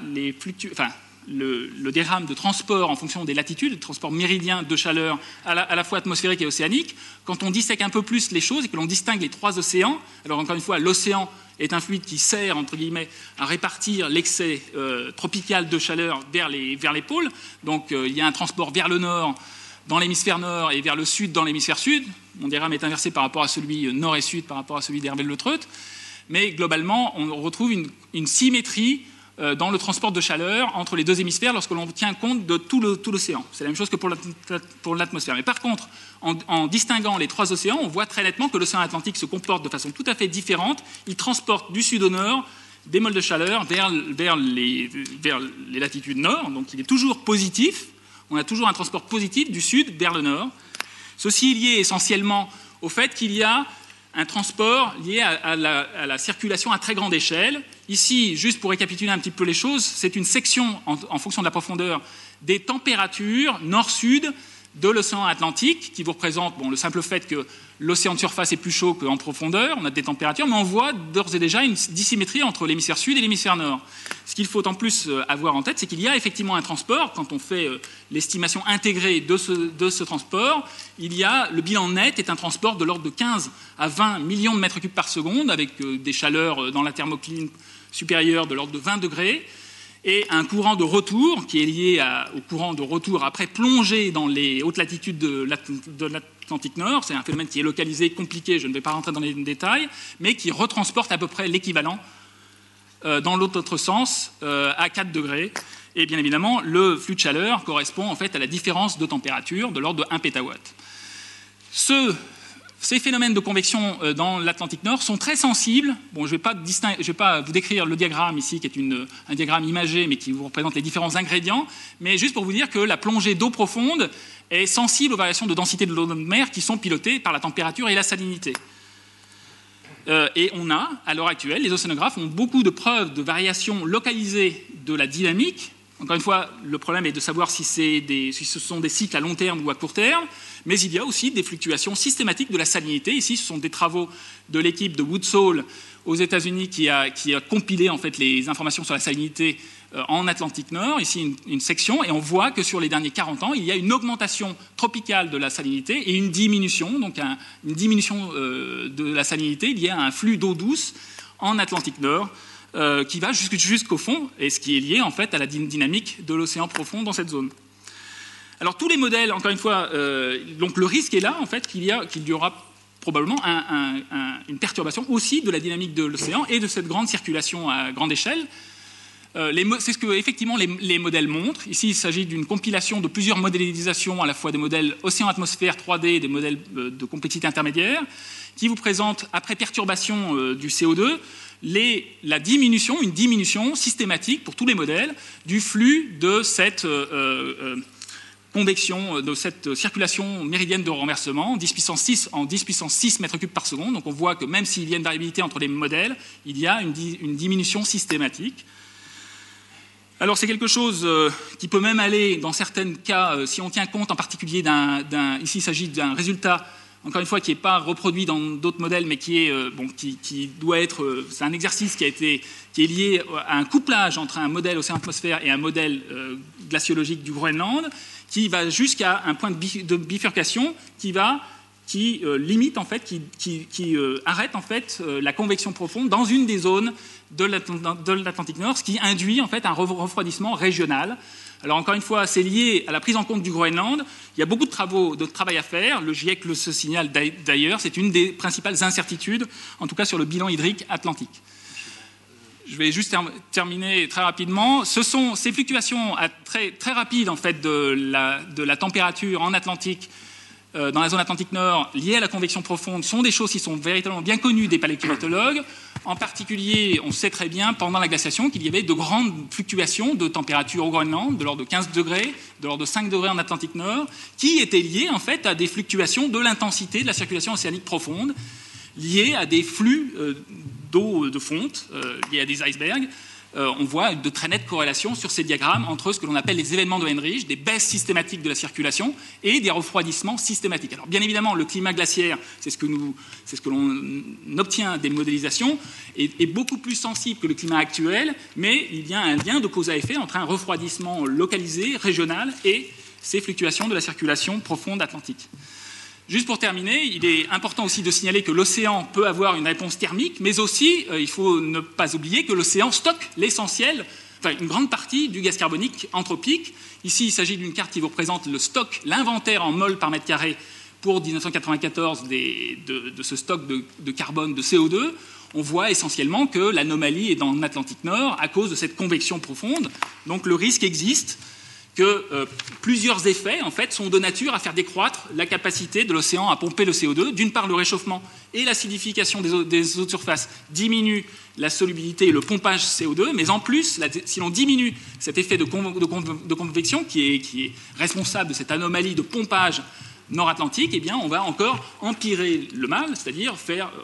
diagramme de transport en fonction des latitudes, le transport méridien de chaleur à la fois atmosphérique et océanique. Quand on dissèque un peu plus les choses et que l'on distingue les 3 océans, alors encore une fois, l'océan est un fluide qui sert, entre guillemets, à répartir l'excès tropical de chaleur vers les pôles. Donc il y a un transport vers le nord dans l'hémisphère nord et vers le sud dans l'hémisphère sud. Mon diagramme est inversé par rapport à celui nord et sud par rapport à celui d'Hervé Le Treut. Mais globalement, on retrouve une symétrie dans le transport de chaleur entre les 2 hémisphères lorsque l'on tient compte de tout l'océan. C'est la même chose que pour l'atmosphère. Mais par contre, en distinguant les 3 océans, on voit très nettement que l'océan Atlantique se comporte de façon tout à fait différente. Il transporte du sud au nord des moles de chaleur vers les latitudes nord. Donc il est toujours positif. On a toujours un transport positif du sud vers le nord. Ceci est lié essentiellement au fait qu'il y a un transport lié à la circulation à très grande échelle. Ici, juste pour récapituler un petit peu les choses, c'est une section en fonction de la profondeur des températures nord-sud de l'océan Atlantique qui vous représente le simple fait que l'océan de surface est plus chaud qu'en profondeur, on a des températures, mais on voit d'ores et déjà une dissymétrie entre l'hémisphère sud et l'hémisphère nord. Ce qu'il faut en plus avoir en tête, c'est qu'il y a effectivement un transport. Quand on fait l'estimation intégrée de ce transport, le bilan net est un transport de l'ordre de 15 à 20 millions de mètres cubes par seconde, avec des chaleurs dans la thermocline supérieure de l'ordre de 20 degrés, et un courant de retour qui est lié au courant de retour après plongée dans les hautes latitudes de l'Atlantique Nord. C'est un phénomène qui est localisé, compliqué, je ne vais pas rentrer dans les détails, mais qui retransporte à peu près l'équivalent dans l'autre sens à 4 degrés. Et bien évidemment, le flux de chaleur correspond en fait à la différence de température de l'ordre de 1 pétawatt. Ces phénomènes de convection dans l'Atlantique Nord sont très sensibles. Bon, je ne vais pas vous décrire le diagramme ici, qui est un diagramme imagé, mais qui vous représente les différents ingrédients, mais juste pour vous dire que la plongée d'eau profonde est sensible aux variations de densité de l'eau de mer qui sont pilotées par la température et la salinité. Et on a, à l'heure actuelle, les océanographes ont beaucoup de preuves de variations localisées de la dynamique Encore une fois, le problème est de savoir si ce sont des cycles à long terme ou à court terme, mais il y a aussi des fluctuations systématiques de la salinité. Ici, ce sont des travaux de l'équipe de Woodsall aux États-Unis qui a compilé en fait les informations sur la salinité en Atlantique Nord, ici une section, et on voit que sur les derniers 40 ans, il y a une augmentation tropicale de la salinité et une diminution, une diminution de la salinité liée à un flux d'eau douce en Atlantique Nord qui va jusqu'au fond, et ce qui est lié en fait à la dynamique de l'océan profond dans cette zone. Alors tous les modèles, encore une fois, donc le risque est là en fait qu'il y aura probablement une perturbation aussi de la dynamique de l'océan et de cette grande circulation à grande échelle. C'est ce que effectivement les modèles montrent. Ici, il s'agit d'une compilation de plusieurs modélisations, à la fois des modèles océan-atmosphère 3D et des modèles de complexité intermédiaire, qui vous présentent, après perturbation du CO2, une diminution systématique pour tous les modèles du flux de cette convection, de cette circulation méridienne de renversement en 10 puissance 6 mètres cubes par seconde. Donc on voit que même s'il y a une variabilité entre les modèles, il y a une diminution systématique. Alors c'est quelque chose qui peut même aller, dans certains cas, si on tient compte en particulier ici il s'agit d'un résultat, encore une fois, qui n'est pas reproduit dans d'autres modèles, mais qui doit être, c'est un exercice qui est lié à un couplage entre un modèle océan-atmosphère et un modèle glaciologique du Groenland, qui va jusqu'à un point de bifurcation qui limite en fait, qui arrête en fait la convection profonde dans une des zones de l'Atlantique Nord, ce qui induit en fait un refroidissement régional. Alors encore une fois, c'est lié à la prise en compte du Groenland. Il y a beaucoup de travail à faire. Le GIEC le signale d'ailleurs. C'est une des principales incertitudes, en tout cas sur le bilan hydrique atlantique. Je vais juste terminer très rapidement. Ce sont ces fluctuations très, très rapides en fait, de la température en Atlantique, dans la zone Atlantique Nord, liées à la convection profonde, sont des choses qui sont véritablement bien connues des paléoclimatologues. En particulier, on sait très bien, pendant la glaciation, qu'il y avait de grandes fluctuations de température au Groenland, de l'ordre de 15 degrés, de l'ordre de 5 degrés en Atlantique Nord, qui étaient liées en fait, à des fluctuations de l'intensité de la circulation océanique profonde, liées à des flux d'eau de fonte, liés à des icebergs. On voit de très nettes corrélations sur ces diagrammes entre ce que l'on appelle les événements de Heinrich, des baisses systématiques de la circulation et des refroidissements systématiques. Alors bien évidemment, le climat glaciaire, c'est ce que l'on obtient des modélisations, est beaucoup plus sensible que le climat actuel, mais il y a un lien de cause à effet entre un refroidissement localisé, régional, et ces fluctuations de la circulation profonde atlantique. Juste pour terminer, il est important aussi de signaler que l'océan peut avoir une réponse thermique, mais aussi, il faut ne pas oublier que l'océan stocke l'essentiel, une grande partie du gaz carbonique anthropique. Ici, il s'agit d'une carte qui vous représente le stock, l'inventaire en mol par mètre carré pour 1994 de ce stock de carbone, de CO2. On voit essentiellement que l'anomalie est dans l'Atlantique Nord à cause de cette convection profonde. Donc le risque existe que plusieurs effets en fait, sont de nature à faire décroître la capacité de l'océan à pomper le CO2. D'une part, le réchauffement et l'acidification des eaux de surface diminuent la solubilité et le pompage CO2, mais en plus, si l'on diminue cet effet de convection qui est responsable de cette anomalie de pompage nord-atlantique, eh bien, on va encore empirer le mal, c'est-à-dire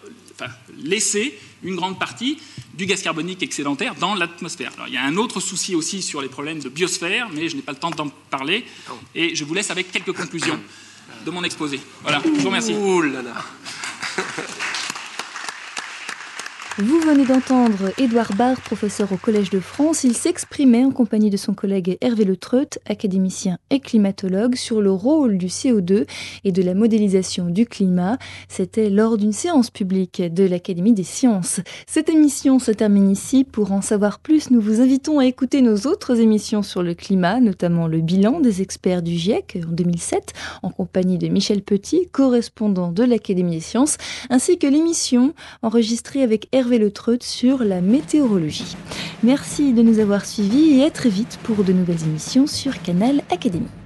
laisser une grande partie du gaz carbonique excédentaire dans l'atmosphère. Alors, il y a un autre souci aussi sur les problèmes de biosphère, mais je n'ai pas le temps d'en parler, et je vous laisse avec quelques conclusions de mon exposé. Voilà, je vous remercie. Ouh là là. Vous venez d'entendre Édouard Barre, professeur au Collège de France. Il s'exprimait en compagnie de son collègue Hervé Le Treut, académicien et climatologue, sur le rôle du CO2 et de la modélisation du climat. C'était lors d'une séance publique de l'Académie des sciences. Cette émission se termine ici. Pour en savoir plus, nous vous invitons à écouter nos autres émissions sur le climat, notamment le bilan des experts du GIEC en 2007, en compagnie de Michel Petit, correspondant de l'Académie des sciences, ainsi que l'émission enregistrée avec Hervé Le Treut sur la météorologie. Merci de nous avoir suivis et à très vite pour de nouvelles émissions sur Canal Académie.